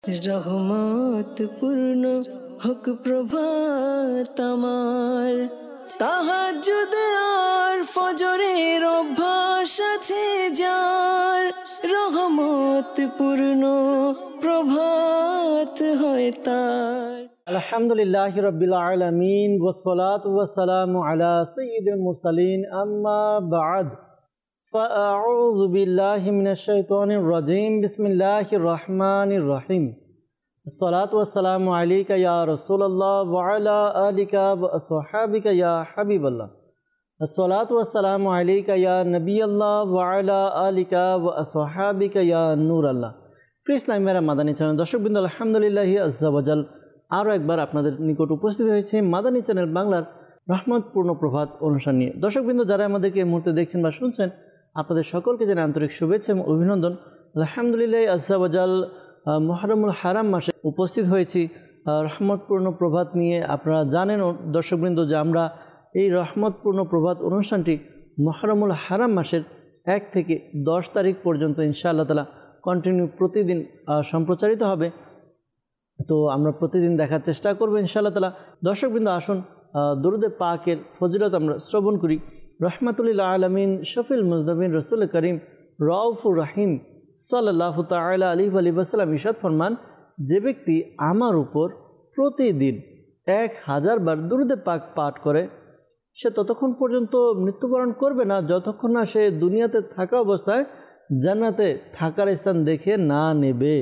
রহমত পূর্ণ হোক প্রভাত আমার, তাহাজ্জুদ আর ফজরের অভ্যাস আছে যার, রহমত পূর্ণ প্রভাত হয় তার। আলহামদুলিল্লাহি রাব্বিল আলামিন ওয়াসসালাতু ওয়াসসালামু আলা সাইয়্যিদিল মুরসালিন আম্মা বা'দ ফাআউযু বিল্লাহি মিনাশ শাইতানির রাজীম বিসমিল্লাহির রহমানির রহিম। আসসালাতু ওয়াসসালামু আলাইকা ইয়া রাসূলুল্লাহ ওয়া আলা আলিকা ওয়া আসহাবিকা ইয়া হাবিবাল্লাহ। আসসালাতু ওয়াসসালামু আলাইকা ইয়া নবিয়াল্লাহ ওয়া আলা আলিকা ওয়া আসহাবিকা ইয়া নূরাল্লাহ। প্রিয় ইসলামীরা মাদানী চ্যানেল দর্শকবৃন্দ, আলহামদুলিল্লাহি আযজা ওয়া জাল আরও একবার আপনাদের নিকট উপস্থিত হয়েছে মাদানী চ্যানেল বাংলার রহমতপূর্ণ প্রভাত অনুষ্ঠান নিয়ে। দর্শকবৃন্দ, যারা আমাদেরকে এই মুহূর্তে দেখছেন বা শুনছেন, আপনাদের সকলকে জানাই আন্তরিক শুভেচ্ছা এবং অভিনন্দন। আলহামদুলিল্লাহ আযজা ওয়া জাল মুহররমুল হারাম মাসে উপস্থিত হয়েছি রহমতপূর্ণ প্রভাত নিয়ে। আপনারা জানেন দর্শকবৃন্দ যে আমরা এই রহমতপূর্ণ প্রভাত অনুষ্ঠানটি মুহররমুল হারাম মাসের 1 থেকে 10 তারিখ পর্যন্ত ইনশাআল্লাহ তাআলা কন্টিনিউ প্রতিদিন সম্প্রচারিত হবে। তো আমরা প্রতিদিন দেখার চেষ্টা করব ইনশাআল্লাহ তাআলা। দর্শকবৃন্দ, আসুন দুরুদে পাকের ফজিলত আমরা শ্রবণ করি। রহমাতুল্লিল আলামিন শফিল মুজনবিন রসুল করিম রাউফুর রহিম সাল্লাল্লাহু তাআলা আলাইহি ওয়া সাল্লাম ইরশাদ ফরমান, যে ব্যক্তি আমার উপর প্রতিদিন 1000 বার দুরুদে পাক পাঠ করে সে ততক্ষণ পর্যন্ত মৃত্যুবরণ করবে না যতক্ষণ না সে দুনিয়াতে থাকা অবস্থায় জান্নাতে থাকার স্থান দেখে না নেবে।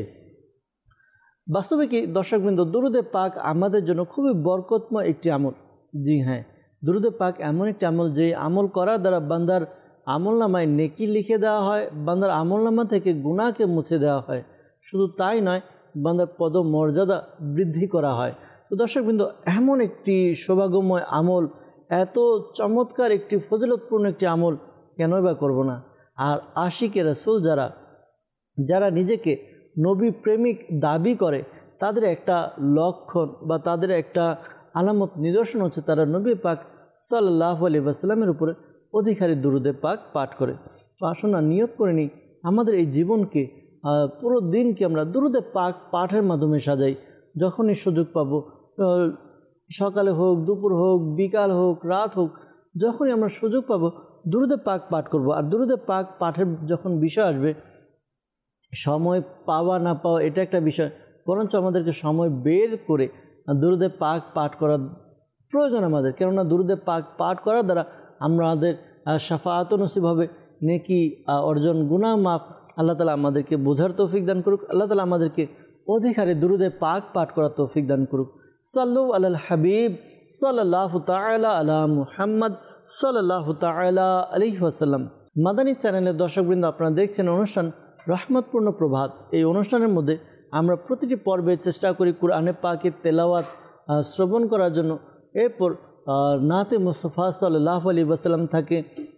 বাস্তবে কি দর্শকবৃন্দ, দুরুদে পাক আমাদের জন্য খুবই বরকতময় একটি আমল। জি হ্যাঁ, দুরুদে পাক এমন একটি আমল যে আমল করার দ্বারা বান্দার আমলনামায় নেকি লিখে দেওয়া হয়, বান্দার আমলনামা থেকে গুনাহকে মুছে দেওয়া হয়। শুধু তাই নয়, বান্দার পদমর্যাদা বৃদ্ধি করা হয়। তো দর্শকবৃন্দ, এমন একটি সৌভাগ্যময় আমল, এত চমৎকার একটি ফজিলতপূর্ণ একটি আমল কেনই বা করব না। আর আশিকে রাসূল যারা নিজেকে নবী প্রেমিক দাবি করে, তাদের একটা লক্ষণ বা তাদের একটা আলামত নিদর্শন হচ্ছে তারা নবী পাক সাল্লাল্লাহু আলাইহি ওয়াসাল্লামের উপরে অধিকারী দুরুদে পাক পাঠ করে। তো আসুন না নিয়ত করে নিই, আমাদের এই জীবনকে পুরো দিনকে আমরা দুরুদে পাক পাঠের মাধ্যমে সাজাই। যখনই সুযোগ পাবো, সকালে হোক, দুপুর হোক, বিকাল হোক, রাত হোক, যখনই আমরা সুযোগ পাবো দুরুদে পাক পাঠ করব। আর দুরুদে পাক পাঠের যখন বিষয় আসবে, সময় পাওয়া না পাওয়া এটা একটা বিষয়, বরঞ্চ আমাদেরকে সময় বের করে দুরুদে পাক পাঠ করার প্রয়োজন আমাদের। কেননা দুরুদে পাক পাঠ করার দ্বারা আমাদের শাফাআত নসিব হবে, নেকি অর্জন, গুনাহ মাফ। আল্লাহ তাআলা আমাদেরকে বোঝার তৌফিক দান করুক। আল্লাহ তাআলা আমাদেরকে অধিকারে দুরুদে পাক পাঠ করার তৌফিক দান করুক। সাল্লু আলাল হাবিব সাল্লাল্লাহু তাআলা আলা মুহাম্মদ সাল্লাল্লাহু তাআলা আলাইহি ওয়াসাল্লাম। মাদানী চ্যানেলের দর্শকবৃন্দ, আপনারা দেখছেন অনুষ্ঠান রহমতপূর্ণ প্রভাত। এই অনুষ্ঠানের মধ্যে আমরা প্রতিটি পর্বে চেষ্টা করি কোরআনে পাকের তেলাওয়াত শ্রবণ করার জন্য। এরপর নাতে মুস্তাফা সাল্লাল্লাহু আলাইহি ওয়াসাল্লাম থাকে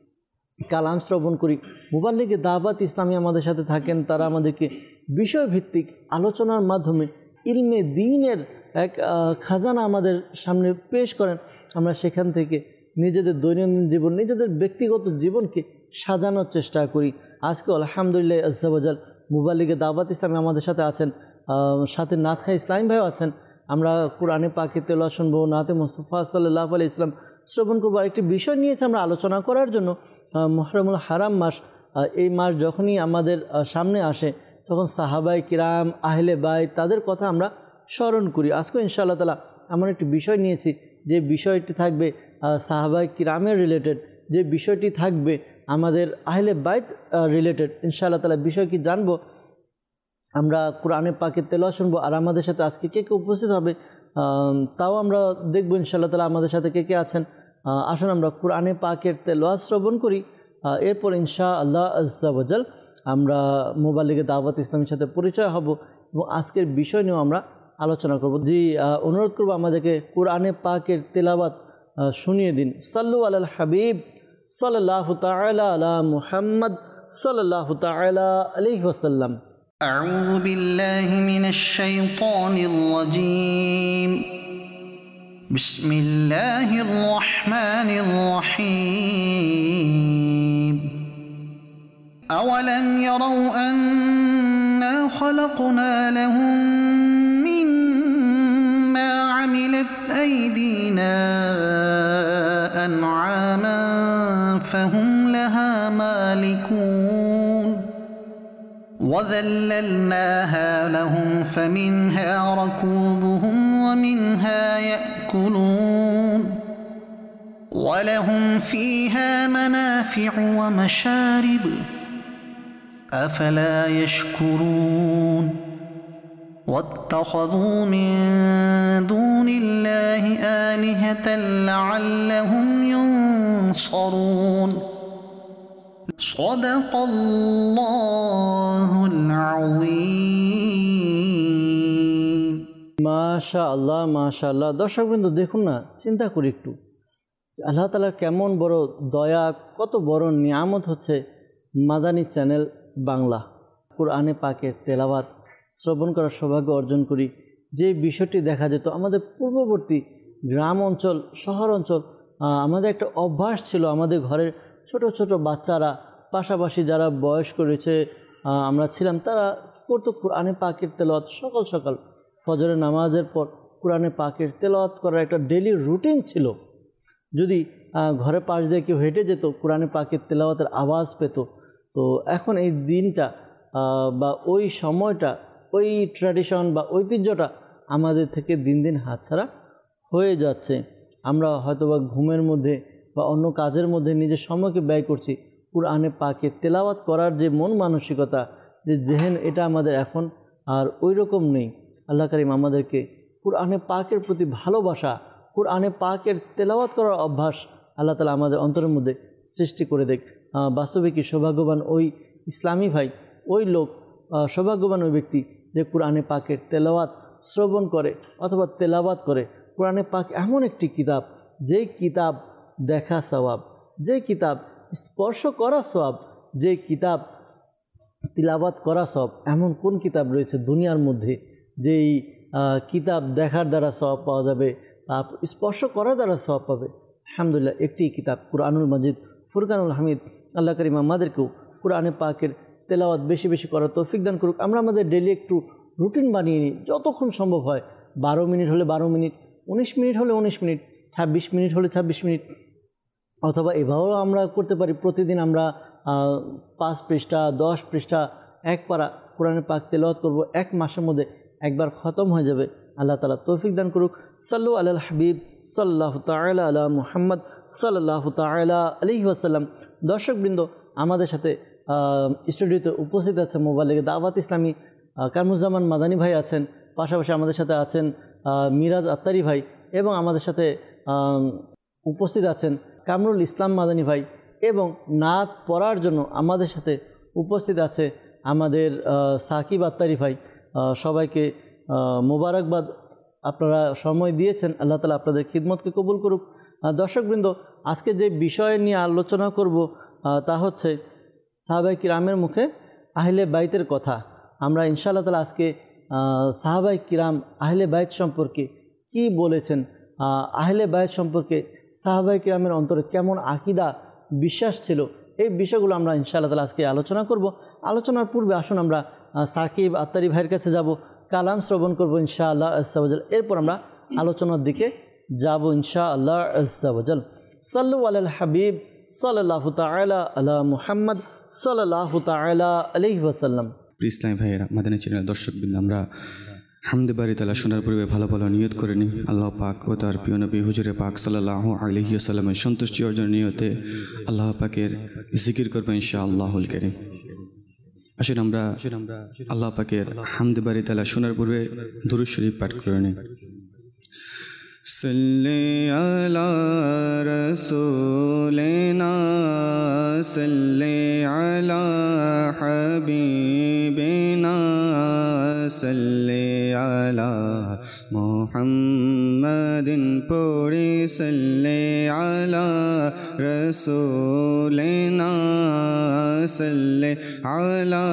কালাম শ্রবণ করি। মুবাল্লিগে দাওয়াত ইসলামী আমাদের সাথে থাকেন, তারা আমাদেরকে বিষয়ভিত্তিক আলোচনার মাধ্যমে ইলমে দ্বীনের এক খাজানা আমাদের সামনে পেশ করেন। আমরা সেখান থেকে নিজেদের দৈনন্দিন জীবন, নিজেদের ব্যক্তিগত জীবনকে সাজানোর চেষ্টা করি। আজকে আলহামদুলিল্লাহ আযজা ওয়া জাল মুবাল্লিগে দাওয়াত ইসলামী আমাদের সাথে আছেন, সাথে নাতখা ইসলাম ভাইও আছেন। আমরা কোরআনে পাকে তেলাওয়াত শুনবো, নাতে মুস্তাফা সাল্লাল্লাহু আলাইহি ওয়াসাল্লাম শ্রবণ করবো। একটি বিষয় নিয়েছে আমরা আলোচনা করার জন্য। মুহররমুল হারাম মাস, এই মাস যখনই আমাদের সামনে আসে তখন সাহাবায়ে কিরাম, আহলে বাইত, তাদের কথা আমরা স্মরণ করি। আজকে ইনশাআল্লাহ তাআলা এমন একটি বিষয় নিয়েছি যে বিষয়টি থাকবে সাহাবায়ে কিরামের রিলেটেড, যে বিষয়টি থাকবে আমাদের আহলে বাইত রিলেটেড। ইনশাআল্লাহ তাআলা বিষয় কি জানবো, আমরা কোরআনে পাকের তেলাওয়াত শুনবো। আর আমাদের সাথে আজকে কে কে উপস্থিত হবে তাও আমরা দেখবো ইনশাআল্লাহ তাআলা। আমাদের সাথে কে কে আছেন, আসুন আমরা কোরআনে পাকের তেলাওয়াত শ্রবণ করি। এরপর ইনশাআল্লাহ আযজা ওয়া জাল আমরা মুবাল্লিগে দাওয়াত ইসলামের সাথে পরিচয় হব এবং আজকের বিষয় নিয়েও আমরা আলোচনা করব। জি, অনুরোধ করব আমাদেরকে কোরআনে পাকের তেলাওয়াত শুনিয়ে দিন। সাল্লু আলাল হাবিব সাল্লাল্লাহু তাআলা আলা মুহাম্মদ সাল্লাল্লাহু তাআলা আলাইহি ওয়াসাল্লাম। আউযু বিল্লাহি মিনাশ শাইতানির রাজীম। বিসমিল্লাহির রহমানির রহিম। আওয়ালাম ইয়ারাউ আন্না খালাকনা লাহুম بأيدينا أنعاما فهم لها مالكون وذللناها لهم فمنها ركوبهم ومنها يأكلون ولهم فيها منافع ومشارب أفلا يشكرون واتخذوا من دون الله آلهة لعلهم ينصرون صدق الله العظيم মাশাআল্লাহ মাশাআল্লাহ। দর্শকবৃন্দ দেখুন না, চিন্তা করি একটু, আল্লাহ তাআলার কেমন বড় দয়া, কত বড় নিয়ামত হচ্ছে মাদানী চ্যানেল বাংলা। কুরআনে পাকের তেলাওয়াত শ্রবণ করার সৌভাগ্য অর্জন করি। যে বিষয়টি দেখা যেত আমাদের পূর্ববর্তী গ্রাম অঞ্চল, শহর অঞ্চল, আমাদের একটা অভ্যাস ছিল, আমাদের ঘরের ছোট ছোট বাচ্চারা, পাশাপাশি যারা বয়স্ক রয়েছে আমরা ছিলাম, তারা করতো কুরআনে পাকের তেলাওয়াত। সকাল সকাল ফজরের নামাজের পর কুরআনে পাকের তেলাওয়াত করার একটা ডেইলি রুটিন ছিল। যদি ঘরের পাশ দিয়ে কেউ হেঁটে যেত, কুরআনে পাকের তেলাওয়াতের আওয়াজ পেত। তো এখন এই দিনটা বা ওই সময়টা, ওই ট্র্যাডিশন বা ঐতিহ্যটা আমাদের থেকে দিন দিন হাতছাড়া হয়ে যাচ্ছে। আমরা হয়তোবা ঘুমের মধ্যে বা অন্য কাজের মধ্যে নিজের সময়কে ব্যয় করছি। কুরআনে পাকে তেলাওয়াত করার যে মন মানসিকতা, যে জেহেন, এটা আমাদের এখন আর ওই রকম নেই। আল্লাহ কারীম আমাদেরকে কুরআনে পাকের প্রতি ভালোবাসা, কুরআনে পাকের তেলাওয়াত করার অভ্যাস আল্লাহ তাআলা আমাদের অন্তরের মধ্যে সৃষ্টি করে দেখ। বাস্তবে কি সৌভাগ্যবান ওই ইসলামী ভাই, ওই লোক, সৌভাগ্যবান ওই ব্যক্তি যে কুরআনে পাকের তেলাওয়াত শ্রবণ করে অথবা তেলাওয়াত করে। কুরআনে পাক এমন একটি কিতাব, যেই কিতাব দেখা সওয়াব, যেই কিতাব স্পর্শ করা সওয়াব, যেই কিতাব তিলাওয়াত করা সওয়াব। এমন কোন কিতাব রয়েছে দুনিয়ার মধ্যে যেই কিতাব দেখার দ্বারা সওয়াব পাওয়া যাবে, স্পর্শ করার দ্বারা সওয়াব পাবে? আলহামদুলিল্লাহ, একটি কিতাব কুরআনুল মাজিদ, ফুরকানুল হামিদ। আল্লাহ কারীম আমাদেরকেও কুরআনে পাকের তেলাওয়াত বেশি বেশি করার তৌফিক দান করুক। আমরা আমাদের ডেইলি একটু রুটিন বানিয়ে নিই, যতক্ষণ সম্ভব হয়। 12 মিনিট হলে 12 মিনিট, 19 মিনিট হলে 19 মিনিট, 26 মিনিট হলে 26 মিনিট, অথবা এভাবেও আমরা করতে পারি প্রতিদিন আমরা 5 পৃষ্ঠা, 10 পৃষ্ঠা, 1 পারা কুরআনে পাক তেলাওয়াত করব। 1 মাসের মধ্যে একবার খতম হয়ে যাবে। আল্লাহ তাআলা তৌফিক দান করুক। সাল্লু আলাল হাবিব সাল্লাল্লাহু তাআলা আলা মুহাম্মদ সাল্লাল্লাহু তাআলা আলাইহি ওয়াসাল্লাম। দর্শকবৃন্দ, আমাদের সাথে স্টুডিওতে উপস্থিত আছে মোবাইল লেগে দাওয়াত ইসলামী কামরুজ্জামান মাদানী ভাই আছেন, পাশাপাশি আমাদের সাথে আছেন মিরাজ আত্তারি ভাই, এবং আমাদের সাথে উপস্থিত আছেন কামরুল ইসলাম মাদানী ভাই, এবং নাত পড়ার জন্য আমাদের সাথে উপস্থিত আছে আমাদের সাকিব আত্তারি ভাই। সবাইকে মোবারকবাদ, আপনারা সময় দিয়েছেন। আল্লাহ তাআলা আপনাদের খিদমতকে কবুল করুক। দর্শকবৃন্দ, আজকে যে বিষয় নিয়ে আলোচনা করব তা হচ্ছে সাহাবায়ে কিরামের মুখে আহলে বাইতের কথা। আমরা ইনশাআল্লাহ তাআলা আজকে সাহাবায়ে কিরাম আহলে বাইত সম্পর্কে কি বলেছেন, আহলে বাইত সম্পর্কে সাহাবায়ে কিরামের অন্তরে কেমন আকীদা, বিশ্বাস ছিল, এই বিষয়গুলো আমরা ইনশাআল্লাহ তাআলা আজকে আলোচনা করব। আলোচনার পূর্বে আসুন আমরা সাকিব আত্তারি ভাইয়ের কাছে যাব, কালাম শ্রবণ করব ইনশাআল্লাহ আজ্জা ওয়া জাল। এরপর আমরা আলোচনার দিকে যাব ইনশাআল্লাহ আজ্জা ওয়া জাল। সাল্লু আলাল হাবিব সাল্লাল্লাহু তাআলা আলা মুহাম্মদ সাল্লাল্লাহু তাআলা আলাইহি ওয়াসাল্লাম। ইসলামী ভাইয়েরা, মাদানী চ্যানেলের দর্শকবৃন্দ, আমরা হামদে বারি তাআলা শোনার পূর্বে ভালো ভালো নিয়ত করে নিই। আল্লাহ পাক ও তার প্রিয় নবী হুজুরে পাক সাল্লাল্লাহু আলাইহি ওয়াসাল্লামের সন্তুষ্টি অর্জনের নিয়তে আল্লাহ পাকের জিকির করব ইনশাআল্লাহুল কারীম। আসুন আমরা আল্লাহ পাকের হামদে বারি তাআলা শোনার পূর্বে দুরূদ শরীফ পাঠ করে নিই। সাল্লি আলা রাসূলিনা সাল্লি আলা হাবিবিনা সাল্লি আলা মুহাম্মাদিন পড়ি সাল্লি আলা রাসূলিনা সাল্লি আলা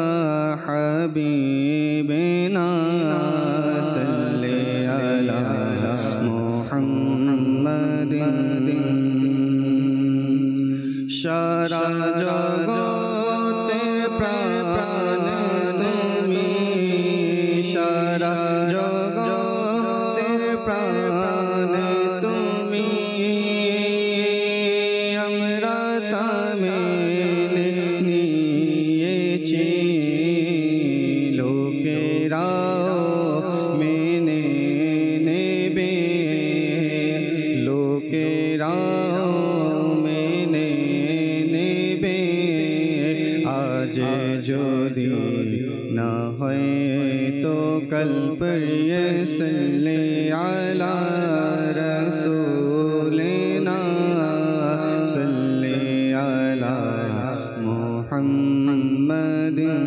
হাবিবিনা সাল্লি আলা মুহাম্মাদিন। সারা জগতের প্রাণ তুমি, সারা জগতের প্রাণ कल पर ये सल्ले अला रसूलिना सल्ले अला मुहम्मदिन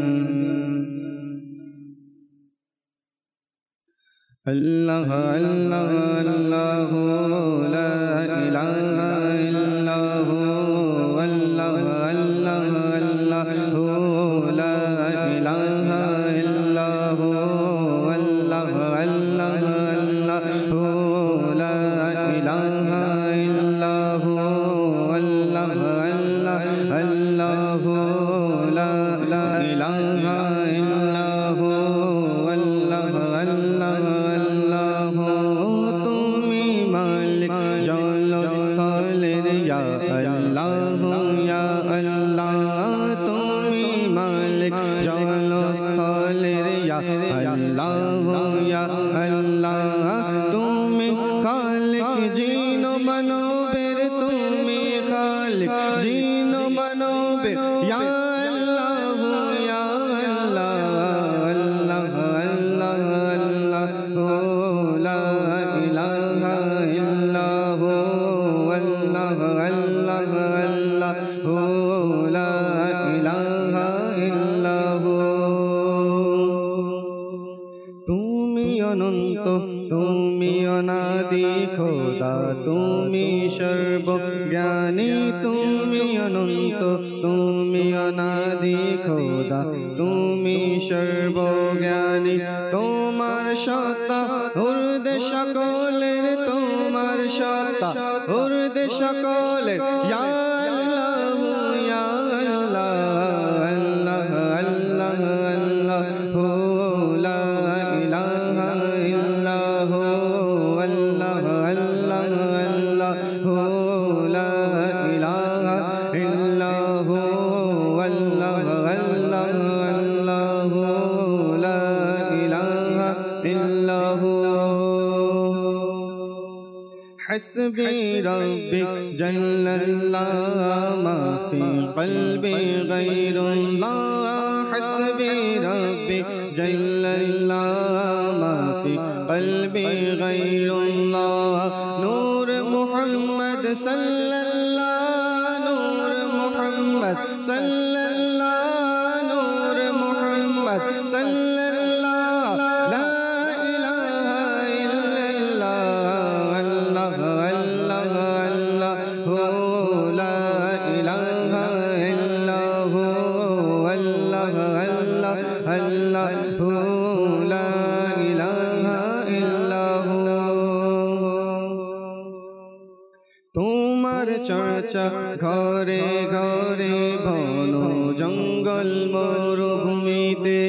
अल्लाह अल्लाह अल्लाह ला इलाहा इल्लल्लाह अल्लाह अल्लाह अल्लाह ला इलाहा इल्लल्लाह अल्लाह अल्लाह अल्लाह ला इलाहा इल्लल्लाह अल्लाह अल्लाह अल्लाह ला इलाहा इल्लल्लाह अल्लाह अल्लाह अल्लाह तुमी मालिक जलस्थलेर या अल्लाह या अल्लाह तुमी मालिक जलस्थलेर या अल्लाह या अल्लाह तुमी खालिक जीनो मानवेर तुमी खालिक जीनो मानवेर या अल्लाह या अल्लाह अल्लाह अल्लाह अल्लाह ला इलाहा इल्लल्लाह अल्लाह अल्लाह अल्लाह ला इलाहा इल्लल्लाह तुमी अनंत तुमी अनादि खोदा तुमी सर्वज्ञानी तुमी अनंत तुमी अनादि खोदा तुमी सर्वज्ञानी তোমার সত্তা উর্দে সকলের তোমার সত্তা উর্দে সকলের ইয়া আল্লাহ ইয়া আল্লাহ আল্লাহ আল্লাহ আল্লাহ লা ইলাহা ইল্লাল্লাহ আল্লাহ আল্লাহ আল্লাহ লা ইলাহা ইল্লাল্লাহ আল্লাহ আল্লাহ আল্লাহ লা ইলাহা ইল্লাল্লাহ حسبي ربي جل الله ما في قلبي غير الله حسبي ربي جل الله ما في قلبي غير الله نور محمد صلى الله نور محمد صلى الله نور محمد صلى الله لا إله إلا الله الله الله الله لا إله إلا هو الله الله الله لا إله إلا هو তোমার চর্চা ঘরে ঘরে বন জঙ্গল মরুভূমিতে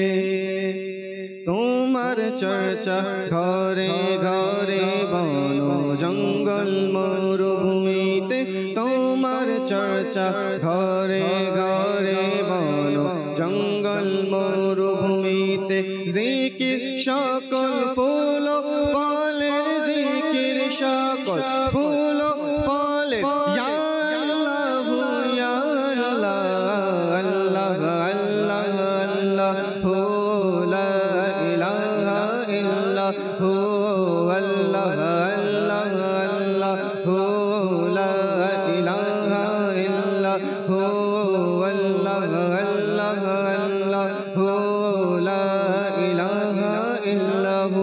তোমার চর্চা ঘরে ঘরে বন জঙ্গল মরুভূমিতে তোমার চর্চা ঘরে ঘরে বন জঙ্গল মরুভূমিতে জিকির সকল ফুল ফলে জিকির সকল ফুল ফলে ইয়া আল্লাহ ইয়া আল্লাহ আল্লাহ আল্লাহ আল্লাহ লা ইলাহা ইল্লাল্লাহ আল্লাহ আল্লাহ আল্লাহ লা ইলাহা ইল্লাল্লাহ আল্লাহ আল্লাহ আল্লাহ লা ইলাহা ইল্লাল্লাহ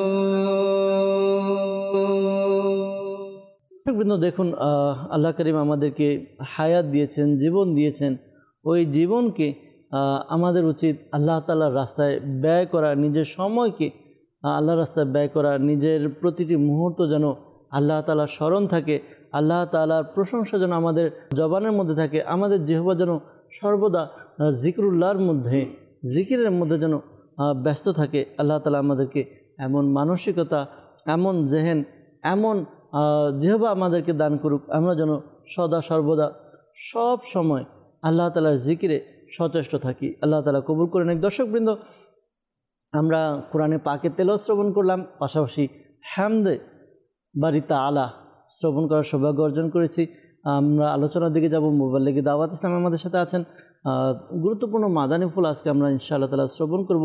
দেখুন আল্লাহ করিম আমাদেরকে হায়াত দিয়েছেন, জীবন দিয়েছেন। ওই জীবনকে আমাদের উচিত আল্লাহ তাআলার রাস্তায় ব্যয় করা, নিজের সময়কে আল্লাহর রাস্তায় ব্যয় করা, নিজের প্রতিটি মুহূর্ত যেন আল্লাহ তাআলার স্মরণ থাকে, আল্লাহ তাআলার প্রশংসা যেন আমাদের জবানের মধ্যে থাকে, আমাদের জিহ্বা যেন সর্বদা জিকরুল্লাহর মধ্যে, জিকিরের মধ্যে যেন ব্যস্ত থাকে। আল্লাহ তাআলা আমাদেরকে এমন মানসিকতা, এমন জেহেন, এমন জিহ্বা আমাদেরকে দান করুক, আমরা যেন সদা সর্বদা সব সময় আল্লাহ তাআলার জিকিরে সচেষ্ট থাকি। আল্লাহ তাআলা কবুল করে নেক। দর্শকবৃন্দ, আমরা কোরআনে পাকের তেলাওয়াত শ্রবণ করলাম, পাশাপাশি হামদে বারি তাআলা শ্রবণ করার সৌভাগ্য অর্জন করেছি। আমরা আলোচনার দিকে যাব। মুবাল্লিগি দাওয়াত ইসলাম আমাদের সাথে আছেন। গুরুত্বপূর্ণ মাদানী ফুল আজকে আমরা ইনশাআল্লাহ তাআলা শ্রবণ করব।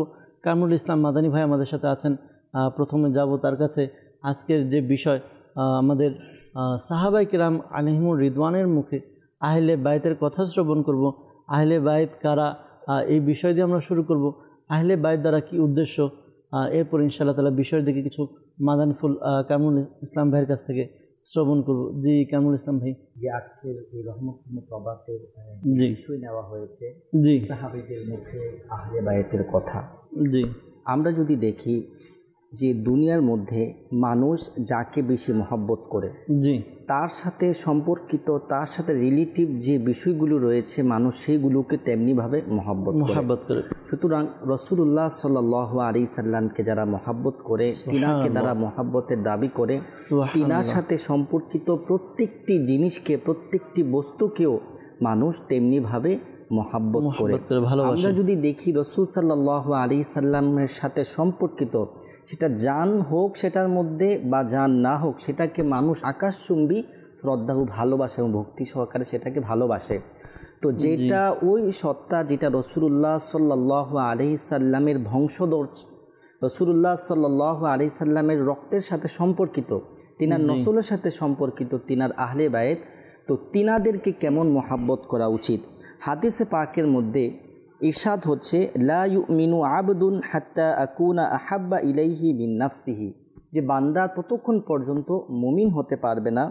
কামরুল ইসলাম মাদানী ভাই আমাদের সাথে আছেন। প্রথমে যাব তার কাছে। আজকের যে বিষয়, আমাদের সাহাবায়ে কিরাম আলাইহিমুর রিদওয়ানের মুখে আহলে বাইতের কথা শ্রবণ করব। আহলে বাইত কারা, এই বিষয় দিয়ে আমরা শুরু করব। আহলে বাইত দ্বারা কি উদ্দেশ্য, এরপর ইনশাআল্লাহ তাআলা বিষয়ের দিকে কিছু মাদানীফুল কামরুল ইসলাম ভাইয়ের কাছ থেকে শ্রবণ করব। জি কামরুল ইসলাম ভাই। যে আজকের এই রহমতুল্লাহ প্রবাদের বিষয় নেওয়া হয়েছে, জি সাহাবীদের মুখে আহলে বায়াতের কথা। জি আমরা যদি দেখি যে দুনিয়ার মধ্যে মানুষ যাকে বেশি মহব্বত করে, জি তার সাথে সম্পর্কিত, তার সাথে রিলেটিভ যে বিষয়গুলো রয়েছে, মানুষ সেগুলোকে তেমনিভাবে মহব্বত করে। সুতরাং রাসূলুল্লাহ সাল্লাল্লাহু আলাইহি সাল্লামকে যারা মহব্বত করে, তিনাকে যারা মহব্বতের দাবি করে, তিনার সাথে সম্পর্কিত প্রত্যেকটি জিনিসকে, প্রত্যেকটি বস্তুকেও মানুষ তেমনিভাবে মহব্বত করে। আমরা যদি দেখি রাসূল সাল্লাল্লাহু আলাইহি সাল্লামের সাথে সম্পর্কিত, সেটা জান হোক সেটার মধ্যে বা জান না হোক, সেটাকে মানুষ আকাশচুম্বী শ্রদ্ধা ও ভালোবাসে এবং ভক্তি সহকারে সেটাকে ভালোবাসে। তো যেটা ওই সত্তা যেটা রাসূলুল্লাহ সাল্লাল্লাহু আলাইহি সাল্লামের বংশধর, রাসূলুল্লাহ সাল্লাল্লাহু আলাইহি সাল্লামের রক্তের সাথে সম্পর্কিত, তিনার নসলের সাথে সম্পর্কিত, তিনার আহলে বায়েত, তো তিনাদেরকে কেমন মহব্বত করা উচিত। হাদিসে পাকের মধ্যে ইরশাদ হচ্ছে, লা ইউমিনু আবদুন হাত্তা আকুনা আহাব্বা ইলাইহি মিন নাফসিহি, যে বান্দা ততক্ষণ পর্যন্ত মুমিন হতে পারবে না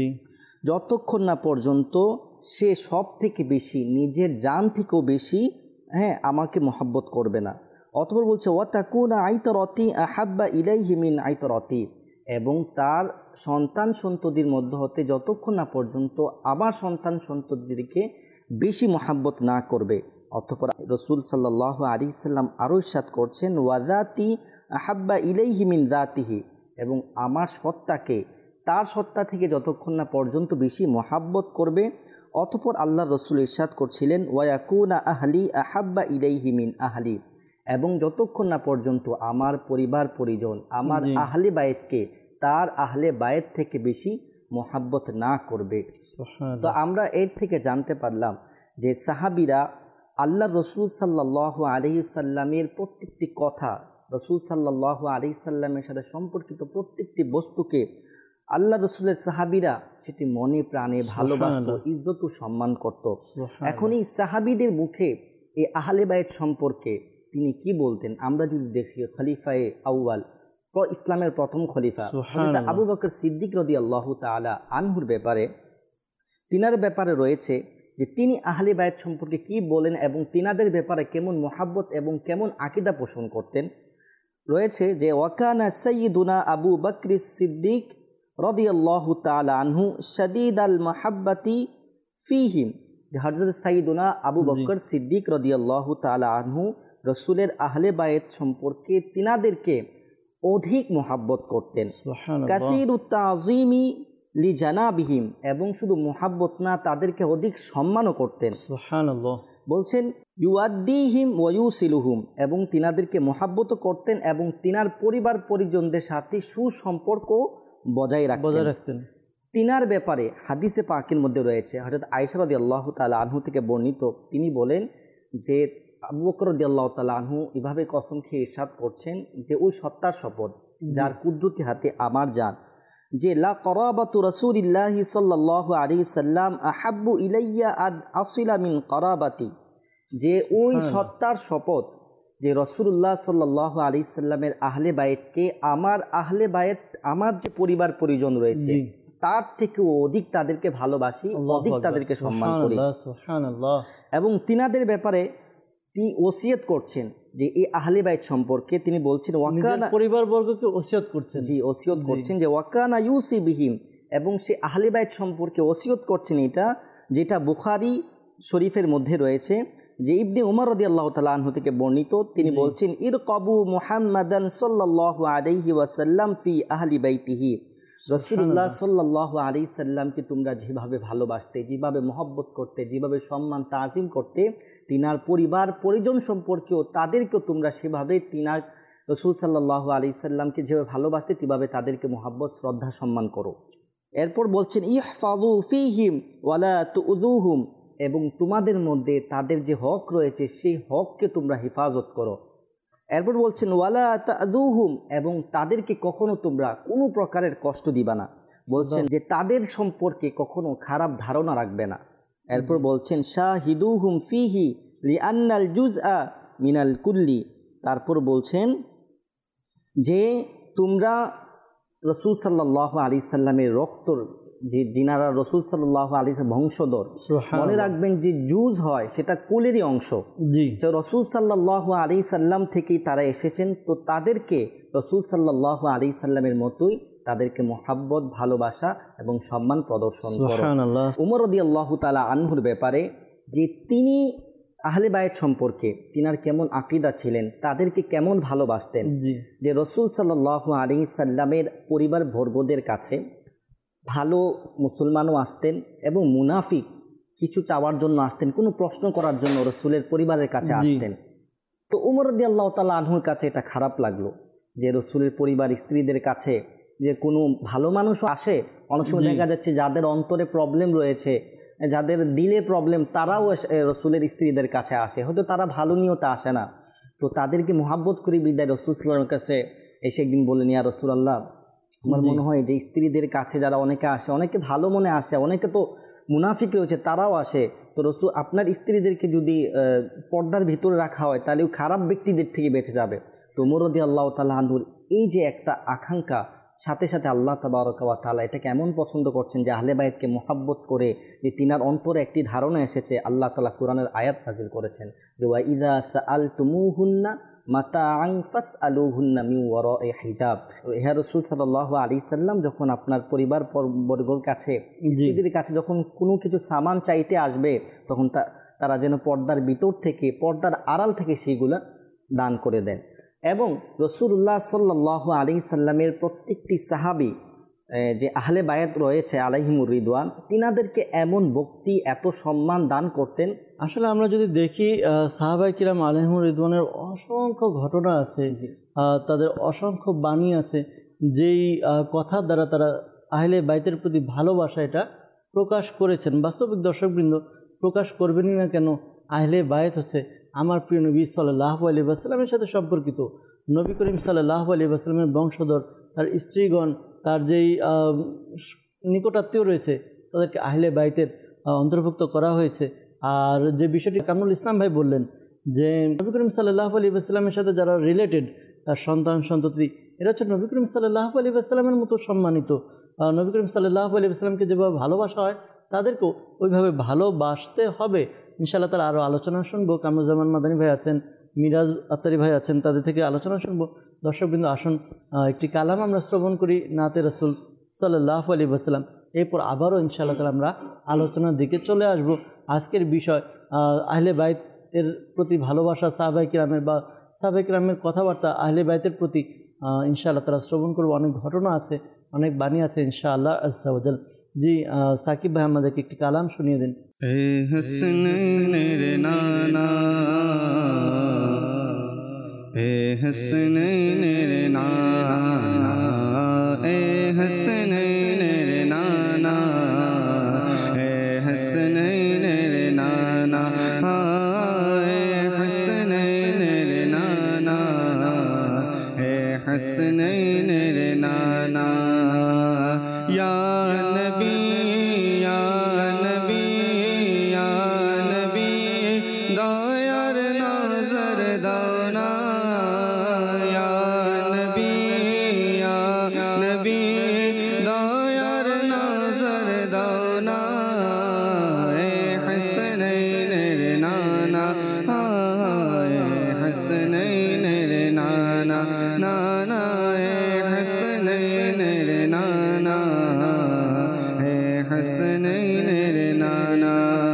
যতক্ষণ না পর্যন্ত সে সব থেকে বেশি, নিজের জান থেকেও বেশি আমাকে মহব্বত করবে না। অতঃপর বলছে ওয়া তাকুনা আইতারাতি আহাব্বা ইলাইহি মিন আইতারাতি, এবং তার সন্তান সন্ততির মধ্য হতে যতক্ষণ না পর্যন্ত আমার সন্তান সন্ততিদেরকে বেশি মহব্বত না করবে। অতঃপর রাসূল সাল্লাল্লাহু আলাইহি সাল্লাম আরও ইরশাদ করছেন, ওয়াযাতি আহাব্বা ইলাইহি মিন যাতিহি, এবং আমার সত্তাকে তার সত্তা থেকে যতক্ষণ না পর্যন্ত বেশি মহব্বত করবে। অতঃপর আল্লাহর রাসূল ইরশাদ করছিলেন, ওয়ায়াকুনা আহলি আহাব্বা ইলাইহি মিন আহলি, এবং যতক্ষণ না পর্যন্ত আমার পরিবার পরিজন, আমার আহলে বায়েতকে তার আহলে বায়েত থেকে বেশি মহব্বত না করবে। তো আমরা এর থেকে জানতে পারলাম যে সাহাবীরা আল্লাহ রসুল সাল্লাল্লাহু আলাইহি সাল্লামের প্রত্যেকটি কথা, রসুল সাল্লাল্লাহু আলাইহি সাল্লামের সাথে সম্পর্কিত প্রত্যেকটি বস্তুকে আল্লাহ রসুলের সাহাবীরা সেটি মনে প্রাণে ভালোবাসত, ইজ্জত ও সম্মান করত। এখন এই সাহাবীদের মুখে এই আহলে বায়েত সম্পর্কে তিনি কি বলতেন আমরা যদি দেখি, খলিফায়ে আউয়াল, ইসলামের প্রথম খলিফা হযরত আবু বকর সিদ্দিক রাদিয়াল্লাহু তাআলা আনহুর ব্যাপারে, তিনার ব্যাপারে রয়েছে যে তিনি আহলে বায়েত সম্পর্কে কি বলেন এবং তিনাদের ব্যাপারে কেমন মহব্বত এবং কেমন আকীদা পোষণ করতেন। রয়েছে যে ওয়াকানা সাইয়্যিদুনা আবু বকর সিদ্দিক রাদিয়াল্লাহু তাআলা আনহু শাদীদাল মাহাব্বাতি ফীহিম, যে হযরত সাইয়্যিদুনা আবু বকর সিদ্দিক রাদিয়াল্লাহু তাআলা আনহু রাসূলের আহলে বায়েত সম্পর্কে তিনাদেরকে অধিক মহব্বত করতেন। কাসীরুত তাযীমি লি জানাবিহিম, এবং শুধু মহব্বত না, তাদেরকে অধিক সম্মানও করতেন। সুবহানাল্লাহ। বলছেন ইউআদ্দিহিম ওয়া ইউসিলুহুম, এবং তিনাদেরকে মহব্বত করতেন এবং তিনার পরিবার পরিজনদের সাথে সুসম্পর্ক বজায় রাখতেন। তিনার ব্যাপারে হাদিসে পাকের মধ্যে রয়েছে, হযরত আয়েশা রাদিয়াল্লাহু তাআলা আনহু থেকে বর্ণিত, তিনি বলেন যে আবু বকর রাদিয়াল্লাহু তাআলা আনহু এভাবে কসম খেয়ে ইরশাদ করছেন যে ওই সত্তার শপথ যার কুদরতি হাতে আমার জান, যে লা করাবাতু রাসূলিল্লাহি সাল্লাল্লাহু আলাইহি সাল্লাম আহাব্বু ইলাইয়া আন আসিলা মিন করাবাতি, যে ওই সত্তার শপথ যে রাসূলুল্লাহ সাল্লাল্লাহু আলাইহি সাল্লামের আহলে বায়েতকে আমার আহলে বায়েত, আমার যে পরিবার পরিজন রয়েছে তার থেকেও অধিক তাদেরকে ভালোবাসি, অধিক তাদেরকে সম্মান করি। সুবহানাল্লাহ। এবং তিনাদের ব্যাপারে তিনি ওসিয়ত করছেন যে এই আহলে বাইত সম্পর্কে তিনি বলছেন ওয়াকানা, পরিবারবর্গকে ওসিয়ত করছেন, জি ওসিয়ত করছেন যে ওয়াকানা ইউসি বিহিম, এবং সে আহলে বাইত সম্পর্কে ওসিয়ত করছেন এটা, যেটা বুখারী শরীফের মধ্যে রয়েছে, যে ইবনে উমর রাদিয়াল্লাহু তাআলা আনহু থেকে বর্ণিত, তিনি বলছেন ইরকাবু মুহাম্মাদান সাল্লাল্লাহু আলাইহি ওয়াসাল্লাম ফি আহলি বাইতিহি, রাসূলুল্লাহ সাল্লাল্লাহু আলাইহি সাল্লামকে তোমরা যেভাবে ভালোবাসতে, যেভাবে মহব্বত করতে, যেভাবে সম্মান তাজিম করতে, তিনার পরিবার পরিজন সম্পর্কেও তাদেরকেও তোমরা সেভাবে তিনার রাসূল সাল্লাল্লাহু আলাইহি সাল্লামকে যেভাবে ভালোবাসতে তেভাবে তাদেরকে মহব্বত শ্রদ্ধা সম্মান করো। এরপর বলছেন ইহফাযু ফীহিম ওয়ালা তুযুহুম, এবং তোমাদের মধ্যে তাদের যে হক রয়েছে সেই হককে তোমরা হেফাজত করো। এরপর বলছেন ওয়ালা তাযুহুম, এবং তাদেরকে কখনো তোমরা কোনো প্রকারের কষ্ট দিবা না। বলছেন যে তাদের সম্পর্কে কখনো খারাপ ধারণা রাখবে না। এরপর বলছেন শাহিদুহুম ফিহি লিআন্নাল জুজআ মিনাল কুল্লি। তারপর বলছেন যে তোমরা রসুল সাল্লাল্লাহু আলাইহি সাল্লামের রক্তর যে যিনারা রসুল সাল্লাল্লাহু আলাইহি সাল্লাম বংশধর, মনে রাখবেন যে জুজ হয় সেটা কুলেরই অংশ। তো রসুল সাল্লাল্লাহু আলাইহি সাল্লাম থেকেই তারা এসেছেন, তো তাদেরকে রসুল সাল্লাল্লাহু আলাইহি সাল্লামের মতোই তাদেরকে মোহাব্বত, ভালোবাসা এবং সম্মান প্রদর্শন করো। উমর রাদিয়াল্লাহু তাআলা আনহুর ব্যাপারে যে তিনি আহলে বায়েত সম্পর্কে তিনার কেমন আকীদা ছিলেন, তাদেরকে কেমন ভালোবাসতেন, যে রসুল সাল্লাল্লাহু আলাইহি সাল্লামের পরিবার বর্গদের কাছে ভালো মুসলমানও আসতেন এবং মুনাফিক কিছু চাওয়ার জন্য আসতেন, কোনো প্রশ্ন করার জন্য রসুলের পরিবারের কাছে আসতেন। তো উমর রাদিয়াল্লাহু তাআলা আনহুর কাছে এটা খারাপ লাগলো যে রসুলের পরিবার স্ত্রীদের কাছে যে কোনো ভালো মানুষও আসে। অনেক সময় দেখা যাচ্ছে যাদের অন্তরে প্রবলেম রয়েছে, যাদের দিলে প্রবলেম, তারাও রসুলের স্ত্রীদের কাছে আসে, হয়তো তারা ভালো নিয়তে আসে না। তো তাদেরকে মোহাব্বত করে বিদায় রসুল সাল্লাল্লাহু আলাইহি ওয়াসাল্লামের কাছে এসে একদিন বললেন, ইয়া রাসূলুল্লাহ, আমার মনে হয় যে স্ত্রীদের কাছে যারা অনেকে আসে, অনেকে ভালো মনে আসে, অনেকে তো মুনাফিক রয়েছে, তারাও আসে। তো রসুল আপনার স্ত্রীদেরকে যদি পর্দার ভিতরে রাখা হয় তাহলে খারাপ ব্যক্তিদের থেকে বেঁচে যাবে। তো উমর রাদিয়াল্লাহু তাআলা আনহুর এই যে একটা আকাঙ্ক্ষা, সাথে সাথে আল্লাহ তাবারক ওয়া তাআলা এটা কেমন পছন্দ করছেন যে আহলে বাইতকে মোহাব্বত করে যে তিনার অন্তরে একটি ধারণা এসেছে। আল্লাহ তাআলা কোরআনের আয়াত নাযিল করেছেন যে ওয়া ইযা সাআলতুমুহুন্না মাতাআন ফাসআলুহুন্না মিন ওয়ারাই হিজাব। ইয়া রাসূল সাল্লাল্লাহু আলাইহি সাল্লাম যখন আপনার পরিবার বর্গের কাছে, স্ত্রীদের কাছে যখন কোনো কিছু সামান চাইতে আসবে, তখন তারা যেন পর্দার ভিতর থেকে, পর্দার আড়াল থেকে সেইগুলা দান করে দেন। এবং রাসূলুল্লাহ সাল্লাল্লাহু আলাইহি সাল্লামের প্রত্যেকটি সাহাবী যে আহলে বায়াত রয়েছে আলাইহিমুর রিদওয়ান, তিনাদেরকে এমন ভক্তি, এত সম্মান দান করতেন। আসলে আমরা যদি দেখি সাহাবায়ে কিরাম আলাইহিমুর রিদওয়ানের অসংখ্য ঘটনা আছে, তাদের অসংখ্য বাণী আছে, যেই কথার দ্বারা তারা আহলে বাইতের প্রতি ভালোবাসা এটা প্রকাশ করেছেন। বাস্তবিক দর্শকবৃন্দ, প্রকাশ করবেনই না কেন? আহলে বায়েত হচ্ছে আমার প্রিয় নবী সাল্লাল্লাহু আলাইহি ওয়াসাল্লামের সাথে সম্পর্কিত। নবী করিম সাল্লাল্লাহু আলাইহি ওয়াসাল্লামের বংশধর, তার স্ত্রীগণ, তার যেই নিকটাত্মীয় রয়েছে, তাদেরকে আহলে বাইতের অন্তর্ভুক্ত করা হয়েছে। আর যে বিষয়টি কামরুল ইসলাম ভাই বললেন যে নবী করিম সাল্লাল্লাহু আলাইহি ওয়াসাল্লামের সাথে যারা রিলেটেড, তার সন্তান সন্ততি, এরা হচ্ছে নবী করিম সাল্লাল্লাহু আলাইহি ওয়াসাল্লামের মতো সম্মানিত। নবী করিম সাল্লাল্লাহু আলাইহি ওয়াসাল্লামকে যেভাবে ভালোবাসা হয়, তাদেরকেও ওইভাবে ভালোবাসতে হবে। ইনশাআল্লাহ তার আরও আলোচনা শুনবো। কামরুজ্জামান মাদানী ভাই আছেন, মিরাজ আত্তারি ভাই আছেন, তাদের থেকে আলোচনা শুনবো। দর্শকবৃন্দ, আসুন একটি কালাম আমরা শ্রবণ করি, নাতে রাসূল সাল্লাল্লাহু আলাইহি ওয়াসাল্লাম। এরপর আবারও ইনশাআল্লাহ তাআলা আমরা আলোচনার দিকে চলে আসব। আজকের বিষয় আহলে বাইতের প্রতি ভালোবাসা, সাহাবায়ে কিরামের বা সাহাবায়ে কিরামের কথাবার্তা আহলে বাইতের প্রতি ইনশাআল্লাহ তাআলা শ্রবণ করব। অনেক ঘটনা আছে, অনেক বাণী আছে ইনশাআল্লাহ আজ্জা ওয়া জাল। জি সাকিব ভাই আমাদেরকে একটি কালাম শুনিয়ে দিন। এ হাসনের নানা, এ হাসনের নানা, এ হাসনের নানা, এ হাসনের নানা, এ হাসনের নানা, এ হাসনের নানা। ইয়া নবী, ইয়া নবী, ইয়া নবী, দয়ার নজর দাও না। ইয়া নবী, ইয়া নবী, দয়ার নজর দাও না। এ হাসনাইনের নানা, এ হাসনাইনের নানা, নানা, এ হাসনাইনের নানা, এ হাসনাইনের নানা।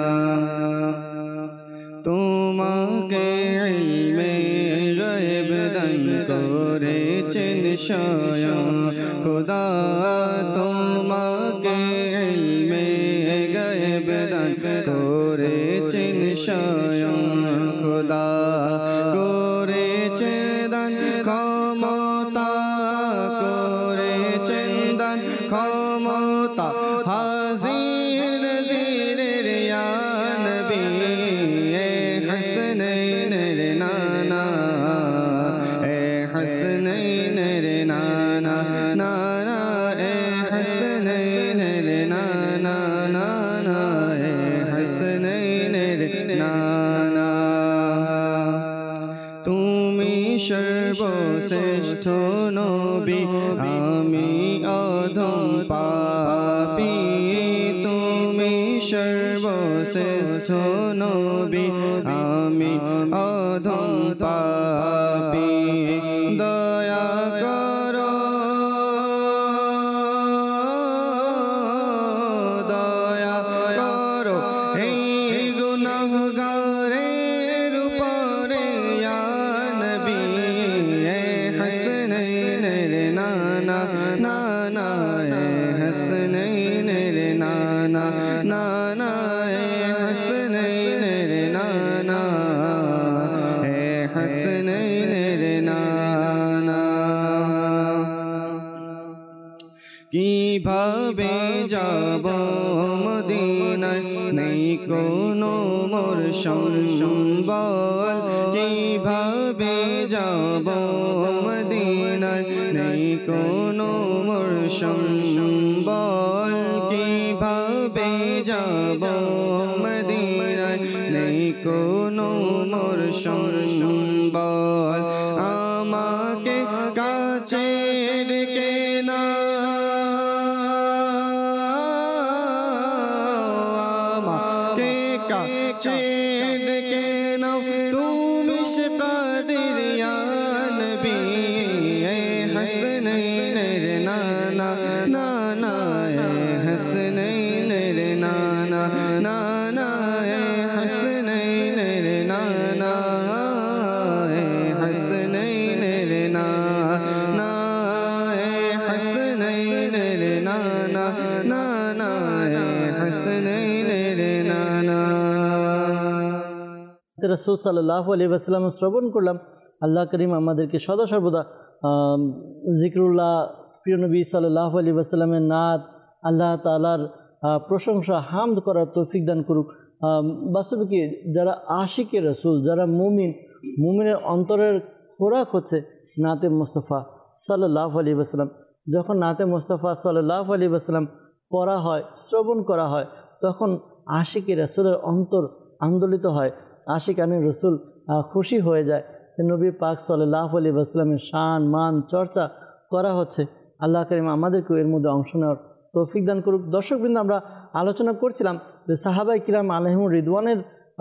তোমাকে ইলমে গায়ব দান করেছেন স্বয়ং খোদা, তোমাকে ইলমে গায়ব দান করেছেন স্বয়ং খোদা, করেছেন দান ক্ষমতা, করেছেন দান ক্ষমতা, হাজির নজিরের ইয়া নবী, এ হাসনাইনের নানা, এ নবী আমি অধম পাপী তুমি সর্বশ্রেষ্ঠ নবী আমি অধম পাপী দয়া করো দয়া করো এই গুনাহগারের উপরে ইয়া নবী এ হাসনাইনের নানা নানা এ হাসনাইনের নানা নানা এ হাসনাইনের নানা এ হাসনাইনের নানা কিভাবে যাব মদিনায় নেই কোনো মোর সম্বল কিভাবে যাব মদিনায় নেই কোনো মোর সম্বল কিভাবে যাব মদিনায় নেই কোনো মোর সম্বল আমাকে কাছে ডেকে না আমাকে কাছে ডেকে নাও তুমি সে কাদির ইয়া নবী এ হাসনাইনের নানা নানা এ হাসনাইনের নানা নানা এ হাসনাইনের নানা এ হাসনাইনের নানা এ হাসনাইনের নানা নানা এ হাসনাইনের নানা রাসূল সাল্লাল্লাহু আলাইহি ওয়াসাল্লাম শ্রবণ করলাম। আল্লাহ করিম আমাদেরকে সদা সর্বদা জিকরুল্লাহ প্রিয় নবী সাল্লাল্লাহু আলাইহি ওয়াসাল্লামের নাত আল্লাহ তাআলার প্রশংসা হামদ করার তৌফিক দান করুক। বাস্তবে কি যারা আশিকে রাসূল যারা মুমিনের অন্তরের খোরাক হচ্ছে নাতে মুস্তাফা সাল্লাল্লাহু আলাইহি ওয়াসাল্লাম। যখন নাতে মুস্তাফা সাল্লাল্লাহু আলাইহি ওয়াসাল্লাম পড়া হয় শ্রবণ করা হয় তখন আশিকে রাসূলের অন্তর আন্দোলিত হয়, আশিকানে রসুল খুশি হয়ে যায় যে নবী পাক সাল্লাল্লাহু আলাইহি ওয়াসাল্লামের শান মান চর্চা করা হচ্ছে। আল্লাহ করিম আমাদেরকে এর মধ্যে অংশ নেওয়ার তৌফিক দান করুক। দর্শকবৃন্দ, আমরা আলোচনা করছিলাম যে সাহাবায়ে কিরাম আলাইহিমুর রিদওয়ানের